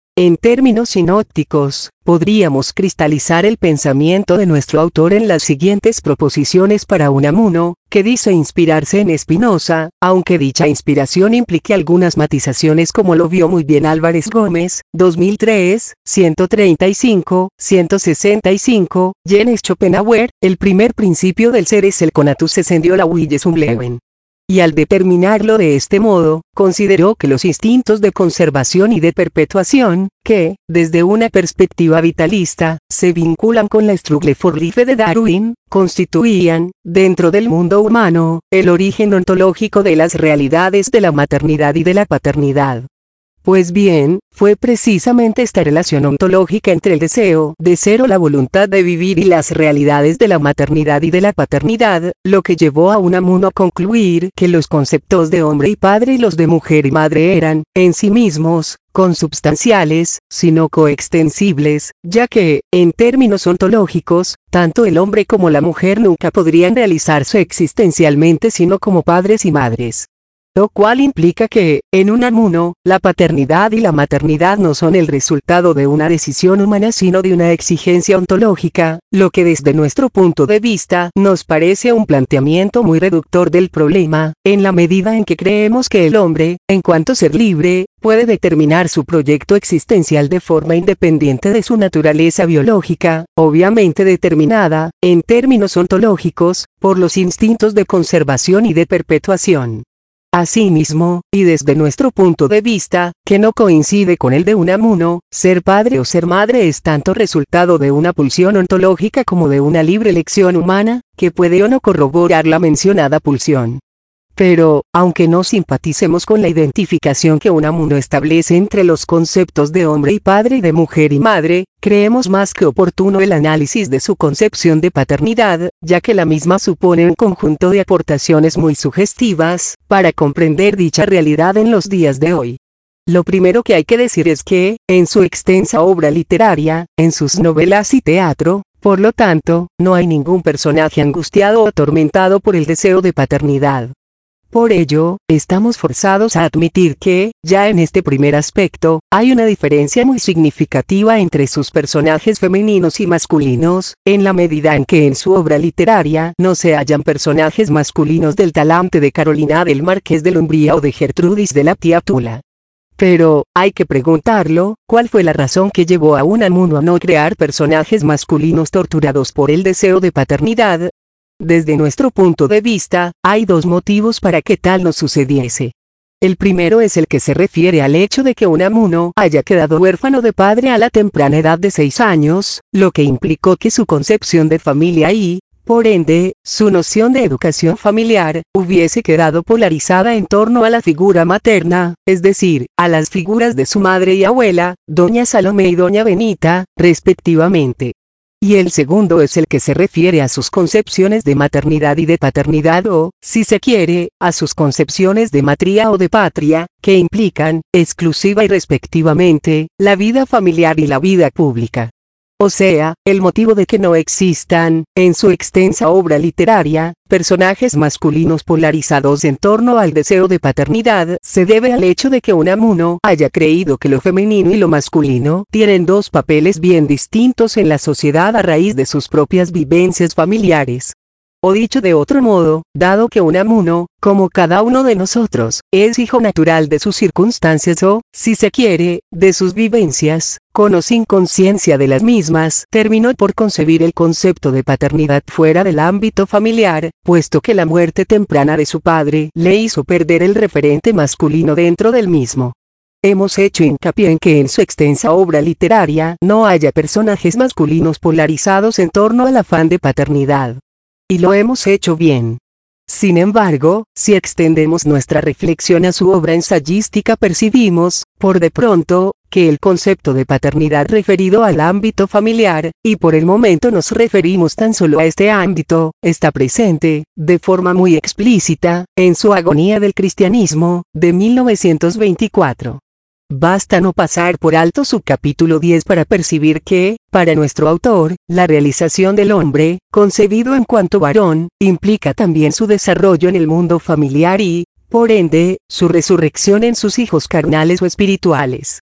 En términos sinópticos, podríamos cristalizar el pensamiento de nuestro autor en las siguientes proposiciones para Unamuno, que dice inspirarse en Spinoza, aunque dicha inspiración implique algunas matizaciones como lo vio muy bien Álvarez Gómez, dos mil tres, ciento treinta y cinco, ciento sesenta y cinco, Jens Schopenhauer, el primer principio del ser es el conatus essentium Wille zum Leben. Y al determinarlo de este modo, consideró que los instintos de conservación y de perpetuación, que, desde una perspectiva vitalista, se vinculan con la Struggle for Life de Darwin, constituían, dentro del mundo humano, el origen ontológico de las realidades de la maternidad y de la paternidad. Pues bien, fue precisamente esta relación ontológica entre el deseo de ser o la voluntad de vivir y las realidades de la maternidad y de la paternidad, lo que llevó a Unamuno a concluir que los conceptos de hombre y padre y los de mujer y madre eran, en sí mismos, consubstanciales, sino coextensibles, ya que, en términos ontológicos, tanto el hombre como la mujer nunca podrían realizarse existencialmente sino como padres y madres. Lo cual implica que, en Unamuno, la paternidad y la maternidad no son el resultado de una decisión humana sino de una exigencia ontológica, lo que desde nuestro punto de vista nos parece un planteamiento muy reductor del problema, en la medida en que creemos que el hombre, en cuanto ser libre, puede determinar su proyecto existencial de forma independiente de su naturaleza biológica, obviamente determinada, en términos ontológicos, por los instintos de conservación y de perpetuación. Asimismo, y desde nuestro punto de vista, que no coincide con el de Unamuno, ser padre o ser madre es tanto resultado de una pulsión ontológica como de una libre elección humana, que puede o no corroborar la mencionada pulsión. Pero, aunque no simpaticemos con la identificación que Unamuno establece entre los conceptos de hombre y padre y de mujer y madre, creemos más que oportuno el análisis de su concepción de paternidad, ya que la misma supone un conjunto de aportaciones muy sugestivas, para comprender dicha realidad en los días de hoy. Lo primero que hay que decir es que, en su extensa obra literaria, en sus novelas y teatro, por lo tanto, no hay ningún personaje angustiado o atormentado por el deseo de paternidad. Por ello, estamos forzados a admitir que, ya en este primer aspecto, hay una diferencia muy significativa entre sus personajes femeninos y masculinos, en la medida en que en su obra literaria no se hallan personajes masculinos del talante de Carolina del Marqués de Umbría o de Gertrudis de la tía Tula. Pero, hay que preguntarlo, ¿cuál fue la razón que llevó a Unamuno a no crear personajes masculinos torturados por el deseo de paternidad? Desde nuestro punto de vista, hay dos motivos para que tal no sucediese. El primero es el que se refiere al hecho de que Unamuno haya quedado huérfano de padre a la temprana edad de seis años, lo que implicó que su concepción de familia y, por ende, su noción de educación familiar, hubiese quedado polarizada en torno a la figura materna, es decir, a las figuras de su madre y abuela, doña Salomé y doña Benita, respectivamente. Y el segundo es el que se refiere a sus concepciones de maternidad y de paternidad o, si se quiere, a sus concepciones de matría o de patria, que implican, exclusiva y respectivamente, la vida familiar y la vida pública. O sea, el motivo de que no existan, en su extensa obra literaria, personajes masculinos polarizados en torno al deseo de paternidad, se debe al hecho de que Unamuno haya creído que lo femenino y lo masculino tienen dos papeles bien distintos en la sociedad a raíz de sus propias vivencias familiares. O dicho de otro modo, dado que Unamuno, como cada uno de nosotros, es hijo natural de sus circunstancias o, si se quiere, de sus vivencias, con o sin conciencia de las mismas, terminó por concebir el concepto de paternidad fuera del ámbito familiar, puesto que la muerte temprana de su padre le hizo perder el referente masculino dentro del mismo. Hemos hecho hincapié en que en su extensa obra literaria no haya personajes masculinos polarizados en torno al afán de paternidad. Y lo hemos hecho bien. Sin embargo, si extendemos nuestra reflexión a su obra ensayística percibimos, por de pronto, que el concepto de paternidad referido al ámbito familiar, y por el momento nos referimos tan solo a este ámbito, está presente, de forma muy explícita, en su Agonía del Cristianismo, de mil novecientos veinticuatro. Basta no pasar por alto su capítulo diez para percibir que, para nuestro autor, la realización del hombre, concebido en cuanto varón, implica también su desarrollo en el mundo familiar y, por ende, su resurrección en sus hijos carnales o espirituales.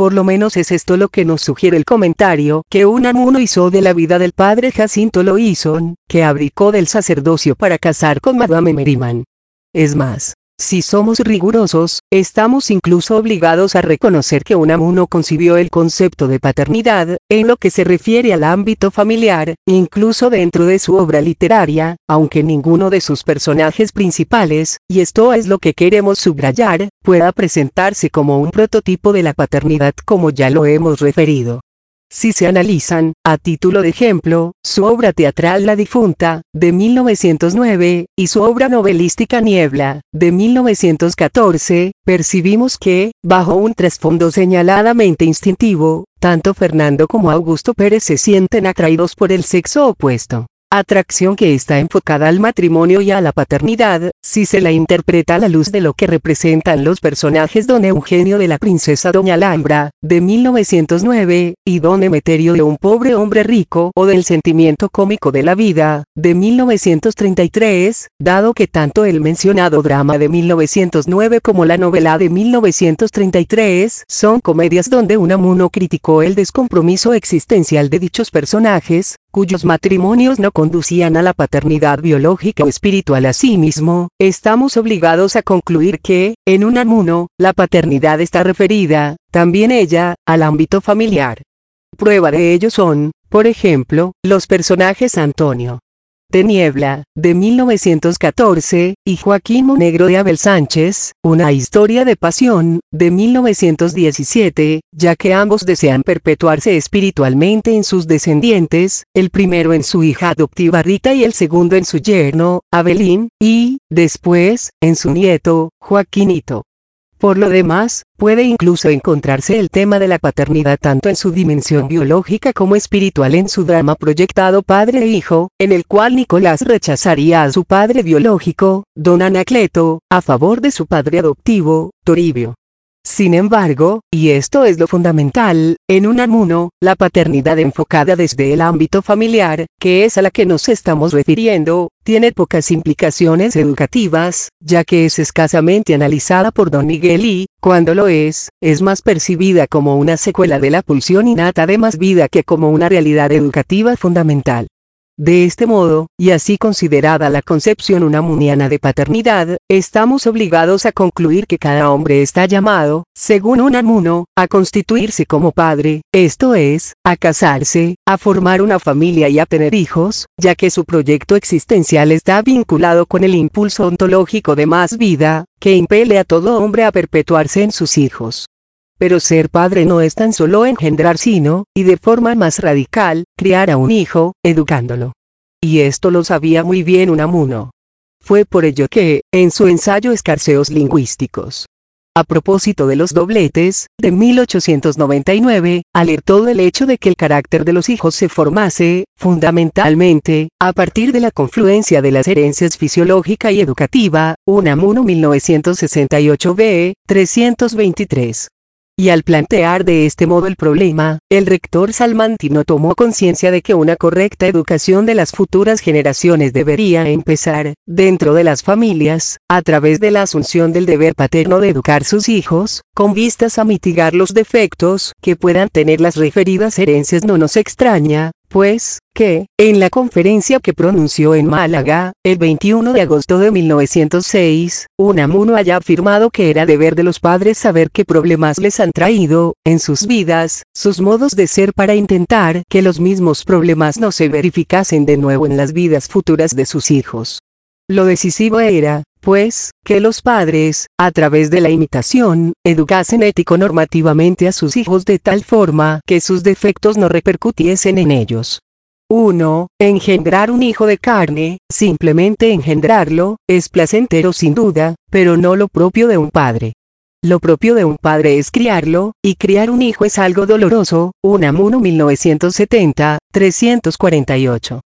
Por lo menos es esto lo que nos sugiere el comentario que Unamuno hizo de la vida del padre Jacinto Loison, que abdicó del sacerdocio para casar con Madame Merriman. Es más, si somos rigurosos, estamos incluso obligados a reconocer que Unamuno concibió el concepto de paternidad, en lo que se refiere al ámbito familiar, incluso dentro de su obra literaria, aunque ninguno de sus personajes principales, y esto es lo que queremos subrayar, pueda presentarse como un prototipo de la paternidad como ya lo hemos referido. Si se analizan, a título de ejemplo, su obra teatral La difunta, de mil novecientos nueve, y su obra novelística Niebla, de mil novecientos catorce, percibimos que, bajo un trasfondo señaladamente instintivo, tanto Fernando como Augusto Pérez se sienten atraídos por el sexo opuesto. Atracción que está enfocada al matrimonio y a la paternidad, si se la interpreta a la luz de lo que representan los personajes Don Eugenio de la princesa Doña Alhambra, de mil novecientos nueve, y Don Emeterio de un pobre hombre rico, o del sentimiento cómico de la vida, de mil novecientos treinta y tres, dado que tanto el mencionado drama de mil novecientos nueve como la novela de mil novecientos treinta y tres son comedias donde Unamuno criticó el descompromiso existencial de dichos personajes, cuyos matrimonios no conducían a la paternidad biológica o espiritual. Asimismo, estamos obligados a concluir que, en Unamuno, la paternidad está referida, también ella, al ámbito familiar. Prueba de ello son, por ejemplo, los personajes Antonio de Niebla, de mil novecientos catorce, y Joaquín Monegro de Abel Sánchez, una historia de pasión, de mil novecientos diecisiete, ya que ambos desean perpetuarse espiritualmente en sus descendientes, el primero en su hija adoptiva Rita y el segundo en su yerno, Abelín, y, después, en su nieto, Joaquinito. Por lo demás, puede incluso encontrarse el tema de la paternidad tanto en su dimensión biológica como espiritual en su drama proyectado Padre e Hijo, en el cual Nicolás rechazaría a su padre biológico, don Anacleto, a favor de su padre adoptivo, Toribio. Sin embargo, y esto es lo fundamental, en Unamuno, la paternidad enfocada desde el ámbito familiar, que es a la que nos estamos refiriendo, tiene pocas implicaciones educativas, ya que es escasamente analizada por Don Miguel y, cuando lo es, es más percibida como una secuela de la pulsión innata de más vida que como una realidad educativa fundamental. De este modo, y así considerada la concepción unamuniana de paternidad, estamos obligados a concluir que cada hombre está llamado, según Unamuno, a constituirse como padre, esto es, a casarse, a formar una familia y a tener hijos, ya que su proyecto existencial está vinculado con el impulso ontológico de más vida, que impele a todo hombre a perpetuarse en sus hijos. Pero ser padre no es tan solo engendrar sino, y de forma más radical, criar a un hijo, educándolo. Y esto lo sabía muy bien Unamuno. Fue por ello que, en su ensayo Escarceos lingüísticos, a propósito de los dobletes, de mil ochocientos noventa y nueve, alertó del hecho de que el carácter de los hijos se formase, fundamentalmente, a partir de la confluencia de las herencias fisiológica y educativa, Unamuno mil novecientos sesenta y ocho b, trescientos veintitrés. Y al plantear de este modo el problema, el rector salmantino tomó conciencia de que una correcta educación de las futuras generaciones debería empezar, dentro de las familias, a través de la asunción del deber paterno de educar sus hijos, con vistas a mitigar los defectos que puedan tener las referidas herencias. No nos extraña, pues, que, en la conferencia que pronunció en Málaga, el veintiuno de agosto de mil novecientos seis, Unamuno haya afirmado que era deber de los padres saber qué problemas les han traído, en sus vidas, sus modos de ser para intentar que los mismos problemas no se verificasen de nuevo en las vidas futuras de sus hijos. Lo decisivo era, pues, que los padres, a través de la imitación, educasen ético-normativamente a sus hijos de tal forma que sus defectos no repercutiesen en ellos. uno. Engendrar un hijo de carne, simplemente engendrarlo, es placentero sin duda, pero no lo propio de un padre. Lo propio de un padre es criarlo, y criar un hijo es algo doloroso. Unamuno mil novecientos setenta, trescientos cuarenta y ocho.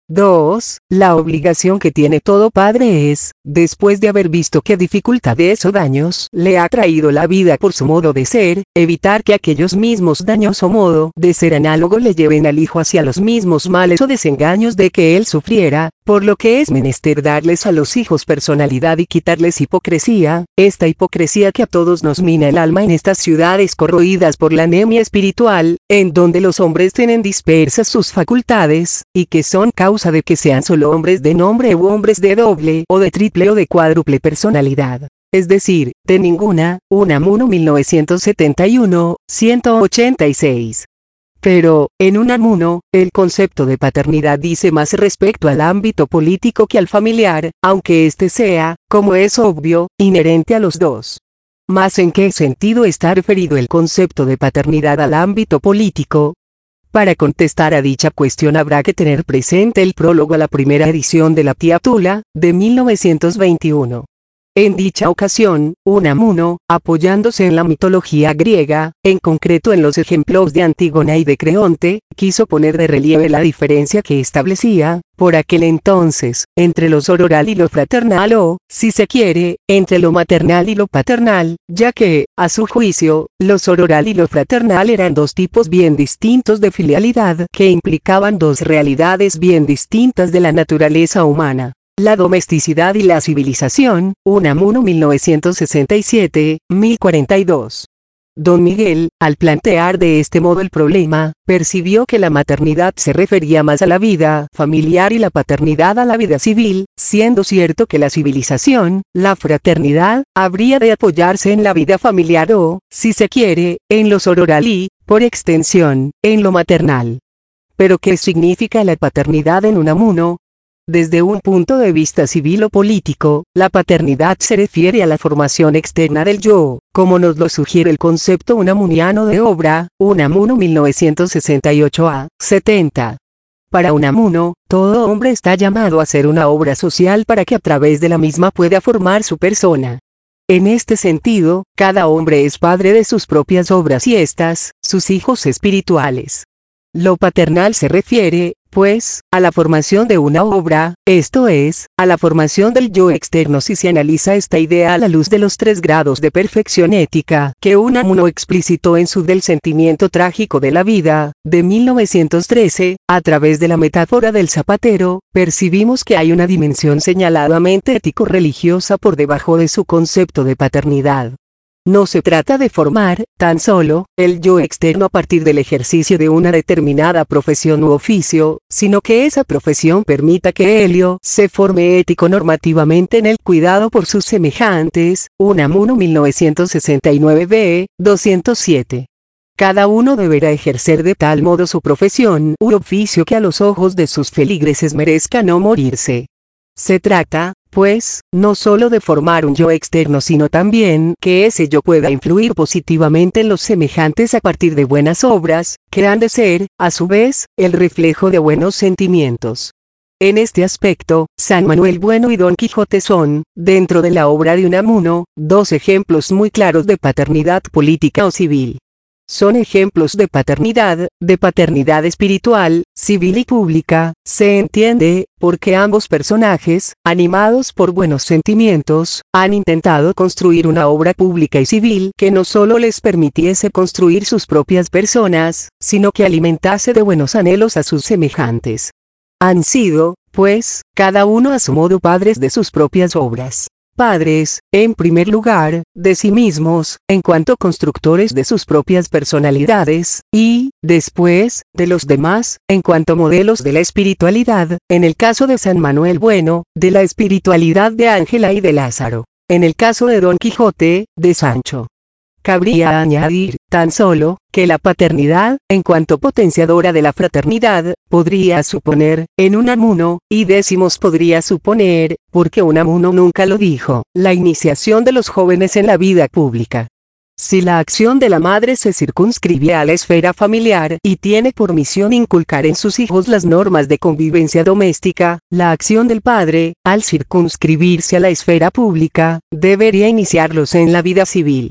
dos. La obligación que tiene todo padre es, después de haber visto qué dificultades o daños le ha traído la vida por su modo de ser, evitar que aquellos mismos daños o modo de ser análogo le lleven al hijo hacia los mismos males o desengaños de que él sufriera, por lo que es menester darles a los hijos personalidad y quitarles hipocresía, esta hipocresía que a todos nos mina el alma en estas ciudades corroídas por la anemia espiritual, en donde los hombres tienen dispersas sus facultades, y que son causa de que sean solo hombres de nombre u hombres de doble o de triple o de cuádruple personalidad, es decir, de ninguna. Unamuno mil novecientos setenta y uno, ciento ochenta y seis. Pero, en Unamuno, el concepto de paternidad dice más respecto al ámbito político que al familiar, aunque este sea, como es obvio, inherente a los dos. ¿Mas en qué sentido está referido el concepto de paternidad al ámbito político? Para contestar a dicha cuestión habrá que tener presente el prólogo a la primera edición de la Tía Tula, de mil novecientos veintiuno. En dicha ocasión, Unamuno, apoyándose en la mitología griega, en concreto en los ejemplos de Antígona y de Creonte, quiso poner de relieve la diferencia que establecía, por aquel entonces, entre lo sororal y lo fraternal o, si se quiere, entre lo maternal y lo paternal, ya que, a su juicio, lo sororal y lo fraternal eran dos tipos bien distintos de filialidad que implicaban dos realidades bien distintas de la naturaleza humana. La domesticidad y la civilización. Unamuno mil novecientos sesenta y siete, mil cuarenta y dos. Don Miguel, al plantear de este modo el problema, percibió que la maternidad se refería más a la vida familiar y la paternidad a la vida civil, siendo cierto que la civilización, la fraternidad, habría de apoyarse en la vida familiar o, si se quiere, en lo sororal y, por extensión, en lo maternal. Pero ¿qué significa la paternidad en Unamuno? Desde un punto de vista civil o político, la paternidad se refiere a la formación externa del yo, como nos lo sugiere el concepto unamuniano de obra, Unamuno mil novecientos sesenta y ocho a setenta. Para Unamuno, todo hombre está llamado a hacer una obra social para que a través de la misma pueda formar su persona. En este sentido, cada hombre es padre de sus propias obras y éstas, sus hijos espirituales. Lo paternal se refiere, pues, a la formación de una obra, esto es, a la formación del yo externo si se analiza esta idea a la luz de los tres grados de perfección ética que Unamuno explicitó en su Del sentimiento trágico de la vida, de mil novecientos trece, a través de la metáfora del zapatero, percibimos que hay una dimensión señaladamente ético-religiosa por debajo de su concepto de paternidad. No se trata de formar, tan solo, el yo externo a partir del ejercicio de una determinada profesión u oficio, sino que esa profesión permita que Helio se forme ético-normativamente en el cuidado por sus semejantes. Unamuno mil novecientos sesenta y nueve b, doscientos siete. Cada uno deberá ejercer de tal modo su profesión u oficio que a los ojos de sus feligreses merezca no morirse. Se trata, pues, no solo de formar un yo externo sino también que ese yo pueda influir positivamente en los semejantes a partir de buenas obras, que han de ser, a su vez, el reflejo de buenos sentimientos. En este aspecto, San Manuel Bueno y Don Quijote son, dentro de la obra de Unamuno, dos ejemplos muy claros de paternidad política o civil. Son ejemplos de paternidad, de paternidad espiritual, civil y pública, se entiende, porque ambos personajes, animados por buenos sentimientos, han intentado construir una obra pública y civil que no solo les permitiese construir sus propias personas, sino que alimentase de buenos anhelos a sus semejantes. Han sido, pues, cada uno a su modo padres de sus propias obras. Padres, en primer lugar, de sí mismos, en cuanto constructores de sus propias personalidades, y, después, de los demás, en cuanto modelos de la espiritualidad, en el caso de San Manuel Bueno, de la espiritualidad de Ángela y de Lázaro. En el caso de Don Quijote, de Sancho. Cabría añadir, tan solo, que la paternidad, en cuanto potenciadora de la fraternidad, podría suponer, en Unamuno, y décimos podría suponer, porque Unamuno nunca lo dijo, la iniciación de los jóvenes en la vida pública. Si la acción de la madre se circunscribe a la esfera familiar y tiene por misión inculcar en sus hijos las normas de convivencia doméstica, la acción del padre, al circunscribirse a la esfera pública, debería iniciarlos en la vida civil.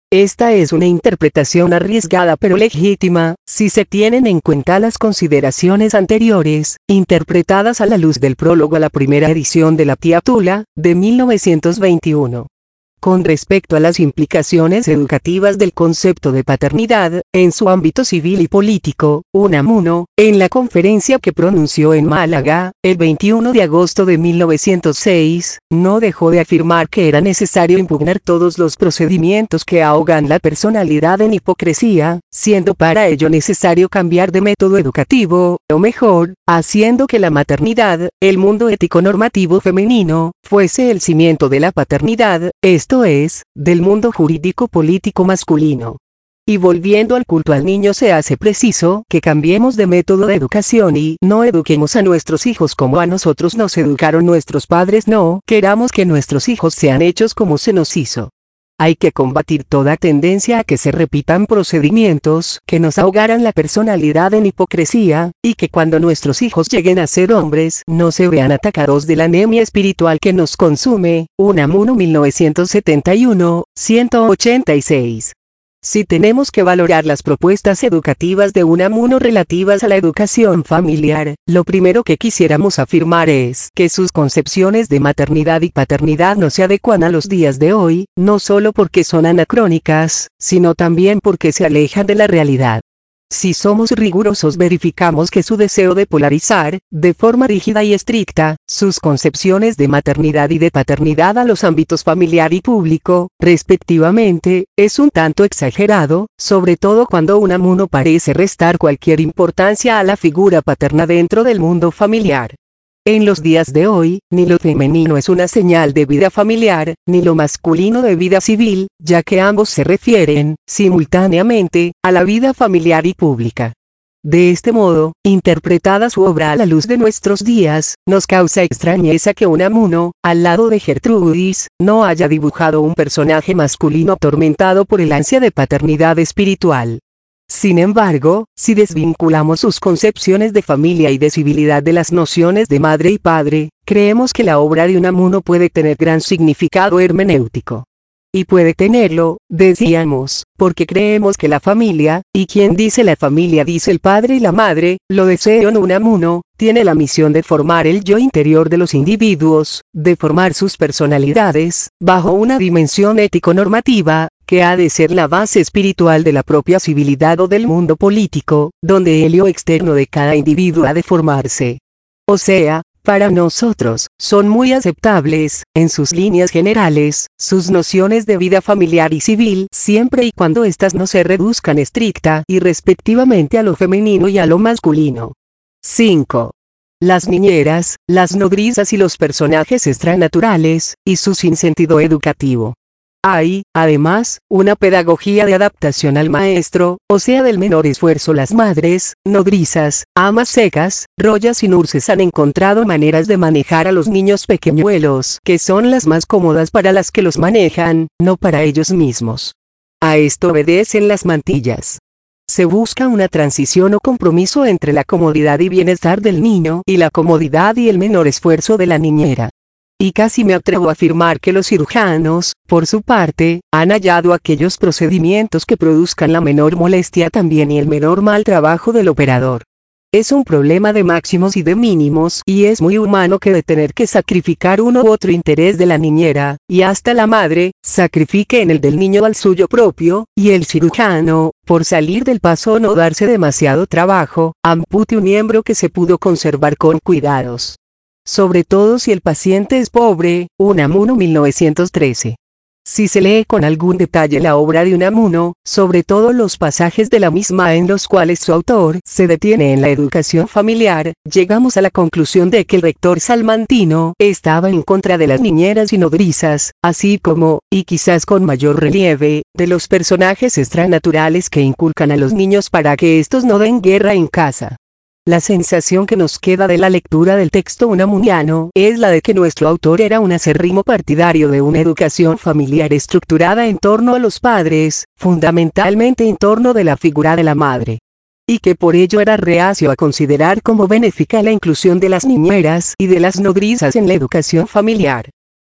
Esta es una interpretación arriesgada pero legítima, si se tienen en cuenta las consideraciones anteriores, interpretadas a la luz del prólogo a la primera edición de la Tía Tula, de mil novecientos veintiuno. Con respecto a las implicaciones educativas del concepto de paternidad, en su ámbito civil y político, Unamuno, en la conferencia que pronunció en Málaga, el veintiuno de agosto de mil novecientos seis, no dejó de afirmar que era necesario impugnar todos los procedimientos que ahogan la personalidad en hipocresía, siendo para ello necesario cambiar de método educativo, o mejor, haciendo que la maternidad, el mundo ético-normativo femenino, fuese el cimiento de la paternidad, esto es, del mundo jurídico-político masculino. Y volviendo al culto al niño, se hace preciso que cambiemos de método de educación y no eduquemos a nuestros hijos como a nosotros nos educaron nuestros padres, no queramos que nuestros hijos sean hechos como se nos hizo. Hay que combatir toda tendencia a que se repitan procedimientos que nos ahogaran la personalidad en hipocresía, y que cuando nuestros hijos lleguen a ser hombres no se vean atacados de la anemia espiritual que nos consume. Unamuno mil novecientos setenta y uno, ciento ochenta y seis. Si tenemos que valorar las propuestas educativas de Unamuno relativas a la educación familiar, lo primero que quisiéramos afirmar es que sus concepciones de maternidad y paternidad no se adecuan a los días de hoy, no solo porque son anacrónicas, sino también porque se alejan de la realidad. Si somos rigurosos, verificamos que su deseo de polarizar, de forma rígida y estricta, sus concepciones de maternidad y de paternidad a los ámbitos familiar y público, respectivamente, es un tanto exagerado, sobre todo cuando Unamuno parece restar cualquier importancia a la figura paterna dentro del mundo familiar. En los días de hoy, ni lo femenino es una señal de vida familiar, ni lo masculino de vida civil, ya que ambos se refieren, simultáneamente, a la vida familiar y pública. De este modo, interpretada su obra a la luz de nuestros días, nos causa extrañeza que Unamuno, al lado de Gertrudis, no haya dibujado un personaje masculino atormentado por el ansia de paternidad espiritual. Sin embargo, si desvinculamos sus concepciones de familia y de civilidad de las nociones de madre y padre, creemos que la obra de Unamuno puede tener gran significado hermenéutico. Y puede tenerlo, decíamos, porque creemos que la familia, y quien dice la familia dice el padre y la madre, lo deseo en Unamuno, tiene la misión de formar el yo interior de los individuos, de formar sus personalidades, bajo una dimensión ético-normativa, que ha de ser la base espiritual de la propia civilidad o del mundo político, donde el yo externo de cada individuo ha de formarse. O sea, para nosotros, son muy aceptables, en sus líneas generales, sus nociones de vida familiar y civil, siempre y cuando éstas no se reduzcan estricta y respectivamente a lo femenino y a lo masculino. cinco. Las niñeras, las nodrizas y los personajes extranaturales, y su sinsentido educativo. Hay, además, una pedagogía de adaptación al maestro, o sea del menor esfuerzo. Las madres, nodrizas, amas secas, rollas y nurses han encontrado maneras de manejar a los niños pequeñuelos, que son las más cómodas para las que los manejan, no para ellos mismos. A esto obedecen las mantillas. Se busca una transición o compromiso entre la comodidad y bienestar del niño y la comodidad y el menor esfuerzo de la niñera. Y casi me atrevo a afirmar que los cirujanos, por su parte, han hallado aquellos procedimientos que produzcan la menor molestia también y el menor mal trabajo del operador. Es un problema de máximos y de mínimos, y es muy humano que de tener que sacrificar uno u otro interés de la niñera, y hasta la madre, sacrifique en el del niño al suyo propio, y el cirujano, por salir del paso o no darse demasiado trabajo, ampute un miembro que se pudo conservar con cuidados. Sobre todo si el paciente es pobre. Unamuno mil novecientos trece. Si se lee con algún detalle la obra de Unamuno, sobre todo los pasajes de la misma en los cuales su autor se detiene en la educación familiar, llegamos a la conclusión de que el rector salmantino estaba en contra de las niñeras y nodrizas, así como, y quizás con mayor relieve, de los personajes extranaturales que inculcan a los niños para que estos no den guerra en casa. La sensación que nos queda de la lectura del texto unamuniano es la de que nuestro autor era un acérrimo partidario de una educación familiar estructurada en torno a los padres, fundamentalmente en torno de la figura de la madre. Y que por ello era reacio a considerar como benéfica la inclusión de las niñeras y de las nodrizas en la educación familiar.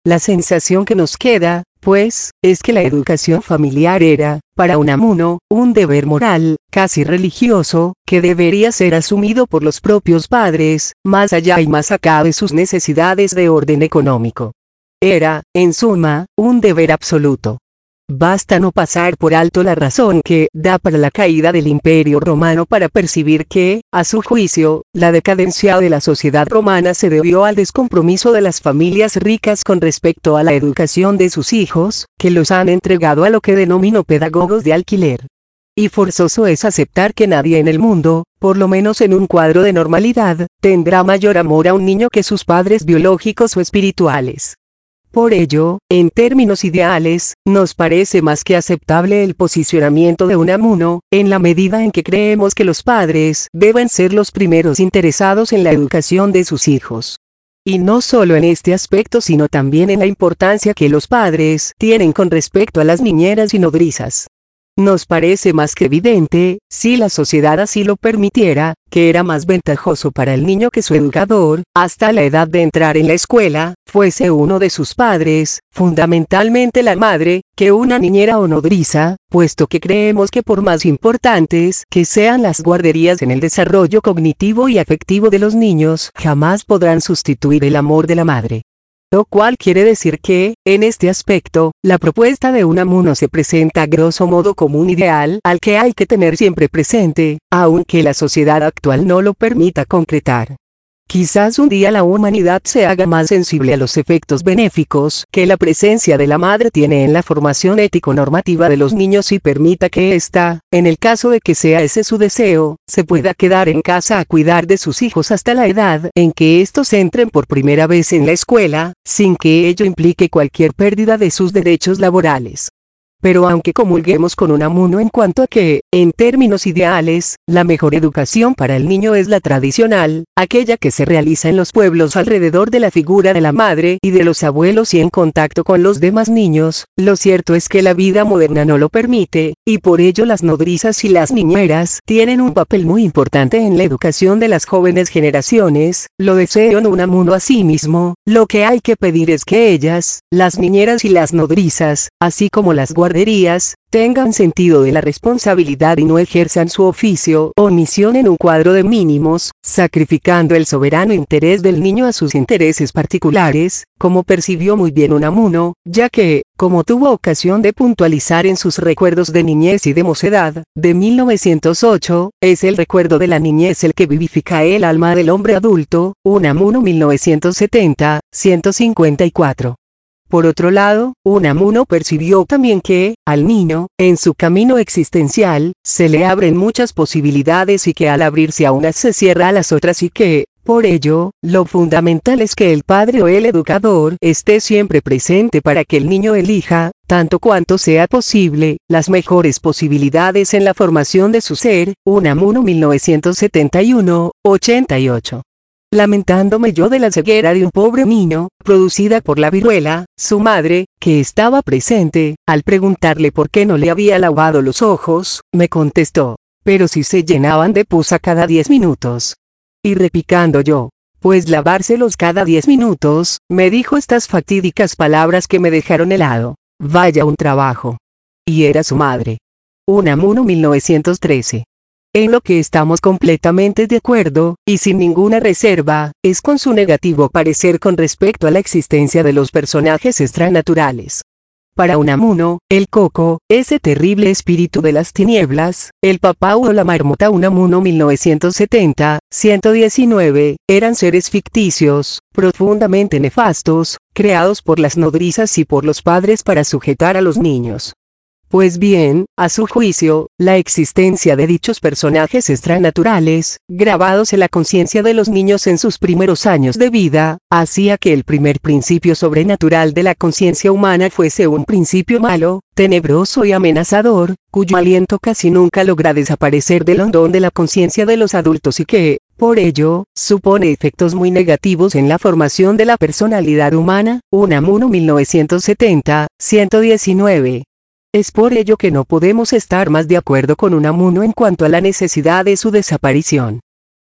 La sensación que nos queda, pues, es que la educación familiar era, para Unamuno, un deber moral, casi religioso, que debería ser asumido por los propios padres, más allá y más acá de sus necesidades de orden económico. Era, en suma, un deber absoluto. Basta no pasar por alto la razón que da para la caída del Imperio Romano para percibir que, a su juicio, la decadencia de la sociedad romana se debió al descompromiso de las familias ricas con respecto a la educación de sus hijos, que los han entregado a lo que denomino pedagogos de alquiler. Y forzoso es aceptar que nadie en el mundo, por lo menos en un cuadro de normalidad, tendrá mayor amor a un niño que sus padres biológicos o espirituales. Por ello, en términos ideales, nos parece más que aceptable el posicionamiento de Unamuno, en la medida en que creemos que los padres deben ser los primeros interesados en la educación de sus hijos. Y no solo en este aspecto sino también en la importancia que los padres tienen con respecto a las niñeras y nodrizas. Nos parece más que evidente, si la sociedad así lo permitiera, que era más ventajoso para el niño que su educador, hasta la edad de entrar en la escuela, fuese uno de sus padres, fundamentalmente la madre, que una niñera o nodriza, puesto que creemos que por más importantes que sean las guarderías en el desarrollo cognitivo y afectivo de los niños, jamás podrán sustituir el amor de la madre. Lo cual quiere decir que, en este aspecto, la propuesta de Unamuno se presenta a grosso modo como un ideal al que hay que tener siempre presente, aunque la sociedad actual no lo permita concretar. Quizás un día la humanidad se haga más sensible a los efectos benéficos que la presencia de la madre tiene en la formación ético-normativa de los niños y permita que ésta, en el caso de que sea ese su deseo, se pueda quedar en casa a cuidar de sus hijos hasta la edad en que estos entren por primera vez en la escuela, sin que ello implique cualquier pérdida de sus derechos laborales. Pero aunque comulguemos con Unamuno en cuanto a que, en términos ideales, la mejor educación para el niño es la tradicional, aquella que se realiza en los pueblos alrededor de la figura de la madre y de los abuelos y en contacto con los demás niños, lo cierto es que la vida moderna no lo permite, y por ello las nodrizas y las niñeras tienen un papel muy importante en la educación de las jóvenes generaciones. Lo deseo Unamuno a sí mismo, lo que hay que pedir es que ellas, las niñeras y las nodrizas, así como las guardianas, tengan sentido de la responsabilidad y no ejerzan su oficio o misión en un cuadro de mínimos, sacrificando el soberano interés del niño a sus intereses particulares, como percibió muy bien Unamuno, ya que, como tuvo ocasión de puntualizar en sus recuerdos de niñez y de mocedad, de mil novecientos ocho, es el recuerdo de la niñez el que vivifica el alma del hombre adulto, Unamuno mil novecientos setenta, ciento cincuenta y cuatro. Por otro lado, Unamuno percibió también que, al niño, en su camino existencial, se le abren muchas posibilidades y que al abrirse a unas se cierra a las otras y que, por ello, lo fundamental es que el padre o el educador esté siempre presente para que el niño elija, tanto cuanto sea posible, las mejores posibilidades en la formación de su ser. Unamuno mil novecientos setenta y uno, ochenta y ocho. Lamentándome yo de la ceguera de un pobre niño, producida por la viruela, su madre, que estaba presente, al preguntarle por qué no le había lavado los ojos, me contestó, pero si se llenaban de pus a cada diez minutos. Y repicando yo, pues lavárselos cada diez minutos, me dijo estas fatídicas palabras que me dejaron helado, vaya un trabajo. Y era su madre. Unamuno mil novecientos trece. En lo que estamos completamente de acuerdo, y sin ninguna reserva, es con su negativo parecer con respecto a la existencia de los personajes extranaturales. Para Unamuno, el coco, ese terrible espíritu de las tinieblas, el papá o la marmota. Unamuno mil novecientos setenta, ciento diecinueve, eran seres ficticios, profundamente nefastos, creados por las nodrizas y por los padres para sujetar a los niños. Pues bien, a su juicio, la existencia de dichos personajes extranaturales, grabados en la conciencia de los niños en sus primeros años de vida, hacía que el primer principio sobrenatural de la conciencia humana fuese un principio malo, tenebroso y amenazador, cuyo aliento casi nunca logra desaparecer del hondón de la conciencia de los adultos y que, por ello, supone efectos muy negativos en la formación de la personalidad humana. Unamuno mil novecientos setenta, ciento diecinueve. Es por ello que no podemos estar más de acuerdo con Unamuno en cuanto a la necesidad de su desaparición.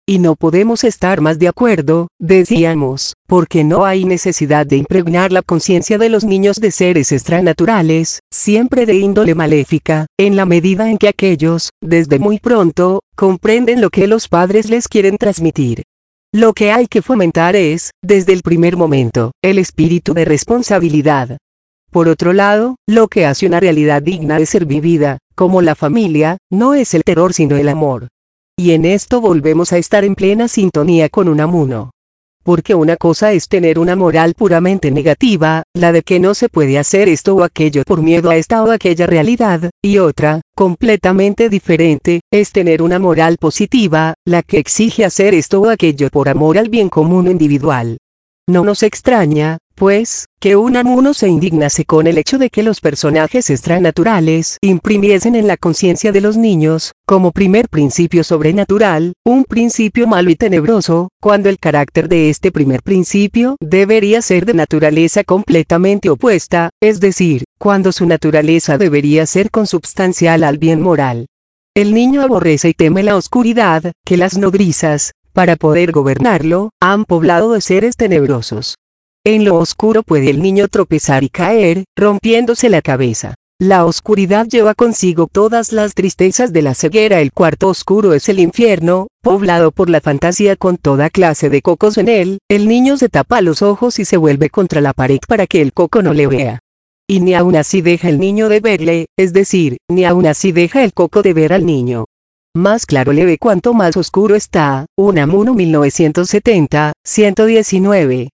Y no podemos estar más de acuerdo, decíamos, porque no hay necesidad de impregnar la conciencia de los niños de seres extranaturales, siempre de índole maléfica, en la medida en que aquellos, desde muy pronto, comprenden lo que los padres les quieren transmitir. Lo que hay que fomentar es, desde el primer momento, el espíritu de responsabilidad. Por otro lado, lo que hace una realidad digna de ser vivida, como la familia, no es el terror sino el amor. Y en esto volvemos a estar en plena sintonía con Unamuno. Porque una cosa es tener una moral puramente negativa, la de que no se puede hacer esto o aquello por miedo a esta o aquella realidad, y otra, completamente diferente, es tener una moral positiva, la que exige hacer esto o aquello por amor al bien común individual. No nos extraña, pues, que Unamuno se indignase con el hecho de que los personajes extranaturales imprimiesen en la conciencia de los niños, como primer principio sobrenatural, un principio malo y tenebroso, cuando el carácter de este primer principio debería ser de naturaleza completamente opuesta, es decir, cuando su naturaleza debería ser consubstancial al bien moral. El niño aborrece y teme la oscuridad, que las nodrizas, para poder gobernarlo, han poblado de seres tenebrosos. En lo oscuro puede el niño tropezar y caer, rompiéndose la cabeza. La oscuridad lleva consigo todas las tristezas de la ceguera. El cuarto oscuro es el infierno, poblado por la fantasía con toda clase de cocos en él. El niño se tapa los ojos y se vuelve contra la pared para que el coco no le vea. Y ni aun así deja el niño de verle, es decir, ni aun así deja el coco de ver al niño. Más claro le ve cuanto más oscuro está. Unamuno mil novecientos setenta, ciento diecinueve.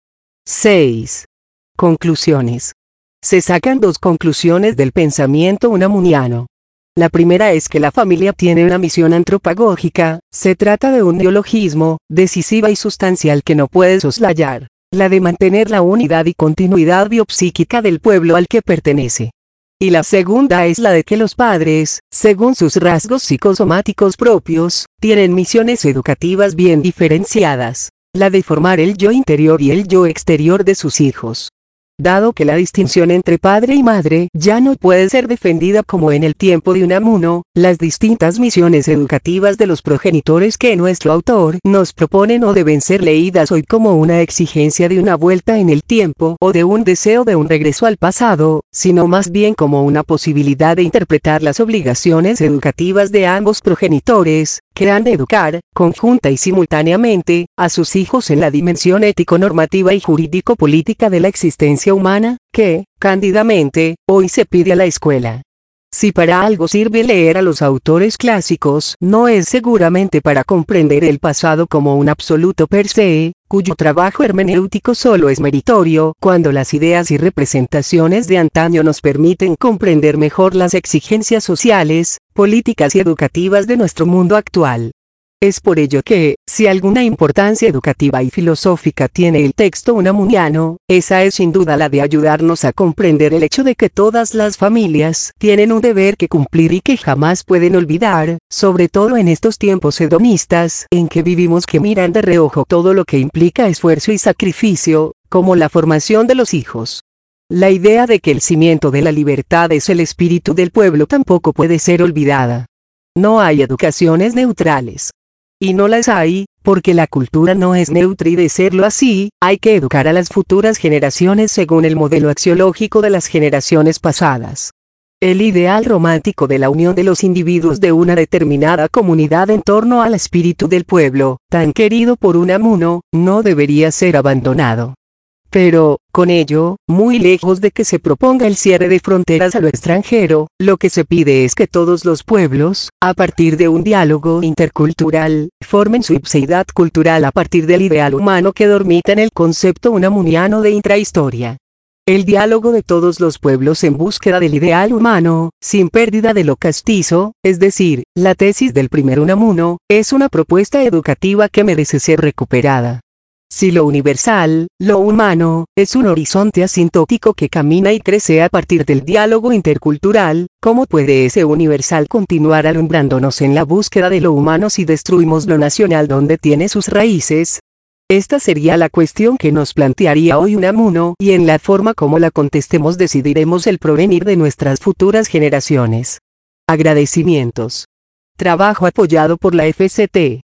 seis. Conclusiones. Se sacan dos conclusiones del pensamiento unamuniano. La primera es que la familia tiene una misión antropagógica, se trata de un neologismo, decisiva y sustancial que no puede soslayar, la de mantener la unidad y continuidad biopsíquica del pueblo al que pertenece. Y la segunda es la de que los padres, según sus rasgos psicosomáticos propios, tienen misiones educativas bien diferenciadas, la de formar el yo interior y el yo exterior de sus hijos. Dado que la distinción entre padre y madre ya no puede ser defendida como en el tiempo de Unamuno, las distintas misiones educativas de los progenitores que nuestro autor nos propone no deben ser leídas hoy como una exigencia de una vuelta en el tiempo o de un deseo de un regreso al pasado, sino más bien como una posibilidad de interpretar las obligaciones educativas de ambos progenitores, que han de educar, conjunta y simultáneamente, a sus hijos en la dimensión ético-normativa y jurídico-política de la existencia humana, que, cándidamente, hoy se pide a la escuela. Si para algo sirve leer a los autores clásicos, no es seguramente para comprender el pasado como un absoluto per se, cuyo trabajo hermenéutico solo es meritorio cuando las ideas y representaciones de antaño nos permiten comprender mejor las exigencias sociales, políticas y educativas de nuestro mundo actual. Es por ello que, si alguna importancia educativa y filosófica tiene el texto unamuniano, esa es sin duda la de ayudarnos a comprender el hecho de que todas las familias tienen un deber que cumplir y que jamás pueden olvidar, sobre todo en estos tiempos hedonistas en que vivimos, que miran de reojo todo lo que implica esfuerzo y sacrificio, como la formación de los hijos. La idea de que el cimiento de la libertad es el espíritu del pueblo tampoco puede ser olvidada. No hay educaciones neutrales. Y no las hay, porque la cultura no es neutra y de serlo así, hay que educar a las futuras generaciones según el modelo axiológico de las generaciones pasadas. El ideal romántico de la unión de los individuos de una determinada comunidad en torno al espíritu del pueblo, tan querido por Unamuno, no debería ser abandonado. Pero, con ello, muy lejos de que se proponga el cierre de fronteras a lo extranjero, lo que se pide es que todos los pueblos, a partir de un diálogo intercultural, formen su ipseidad cultural a partir del ideal humano que dormita en el concepto unamuniano de intrahistoria. El diálogo de todos los pueblos en búsqueda del ideal humano, sin pérdida de lo castizo, es decir, la tesis del primer Unamuno, es una propuesta educativa que merece ser recuperada. Si lo universal, lo humano, es un horizonte asintótico que camina y crece a partir del diálogo intercultural, ¿cómo puede ese universal continuar alumbrándonos en la búsqueda de lo humano si destruimos lo nacional donde tiene sus raíces? Esta sería la cuestión que nos plantearía hoy Unamuno, y en la forma como la contestemos decidiremos el porvenir de nuestras futuras generaciones. Agradecimientos. Trabajo apoyado por la F C T.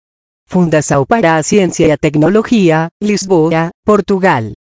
Fundação para a Ciência e a Tecnologia, Lisboa, Portugal.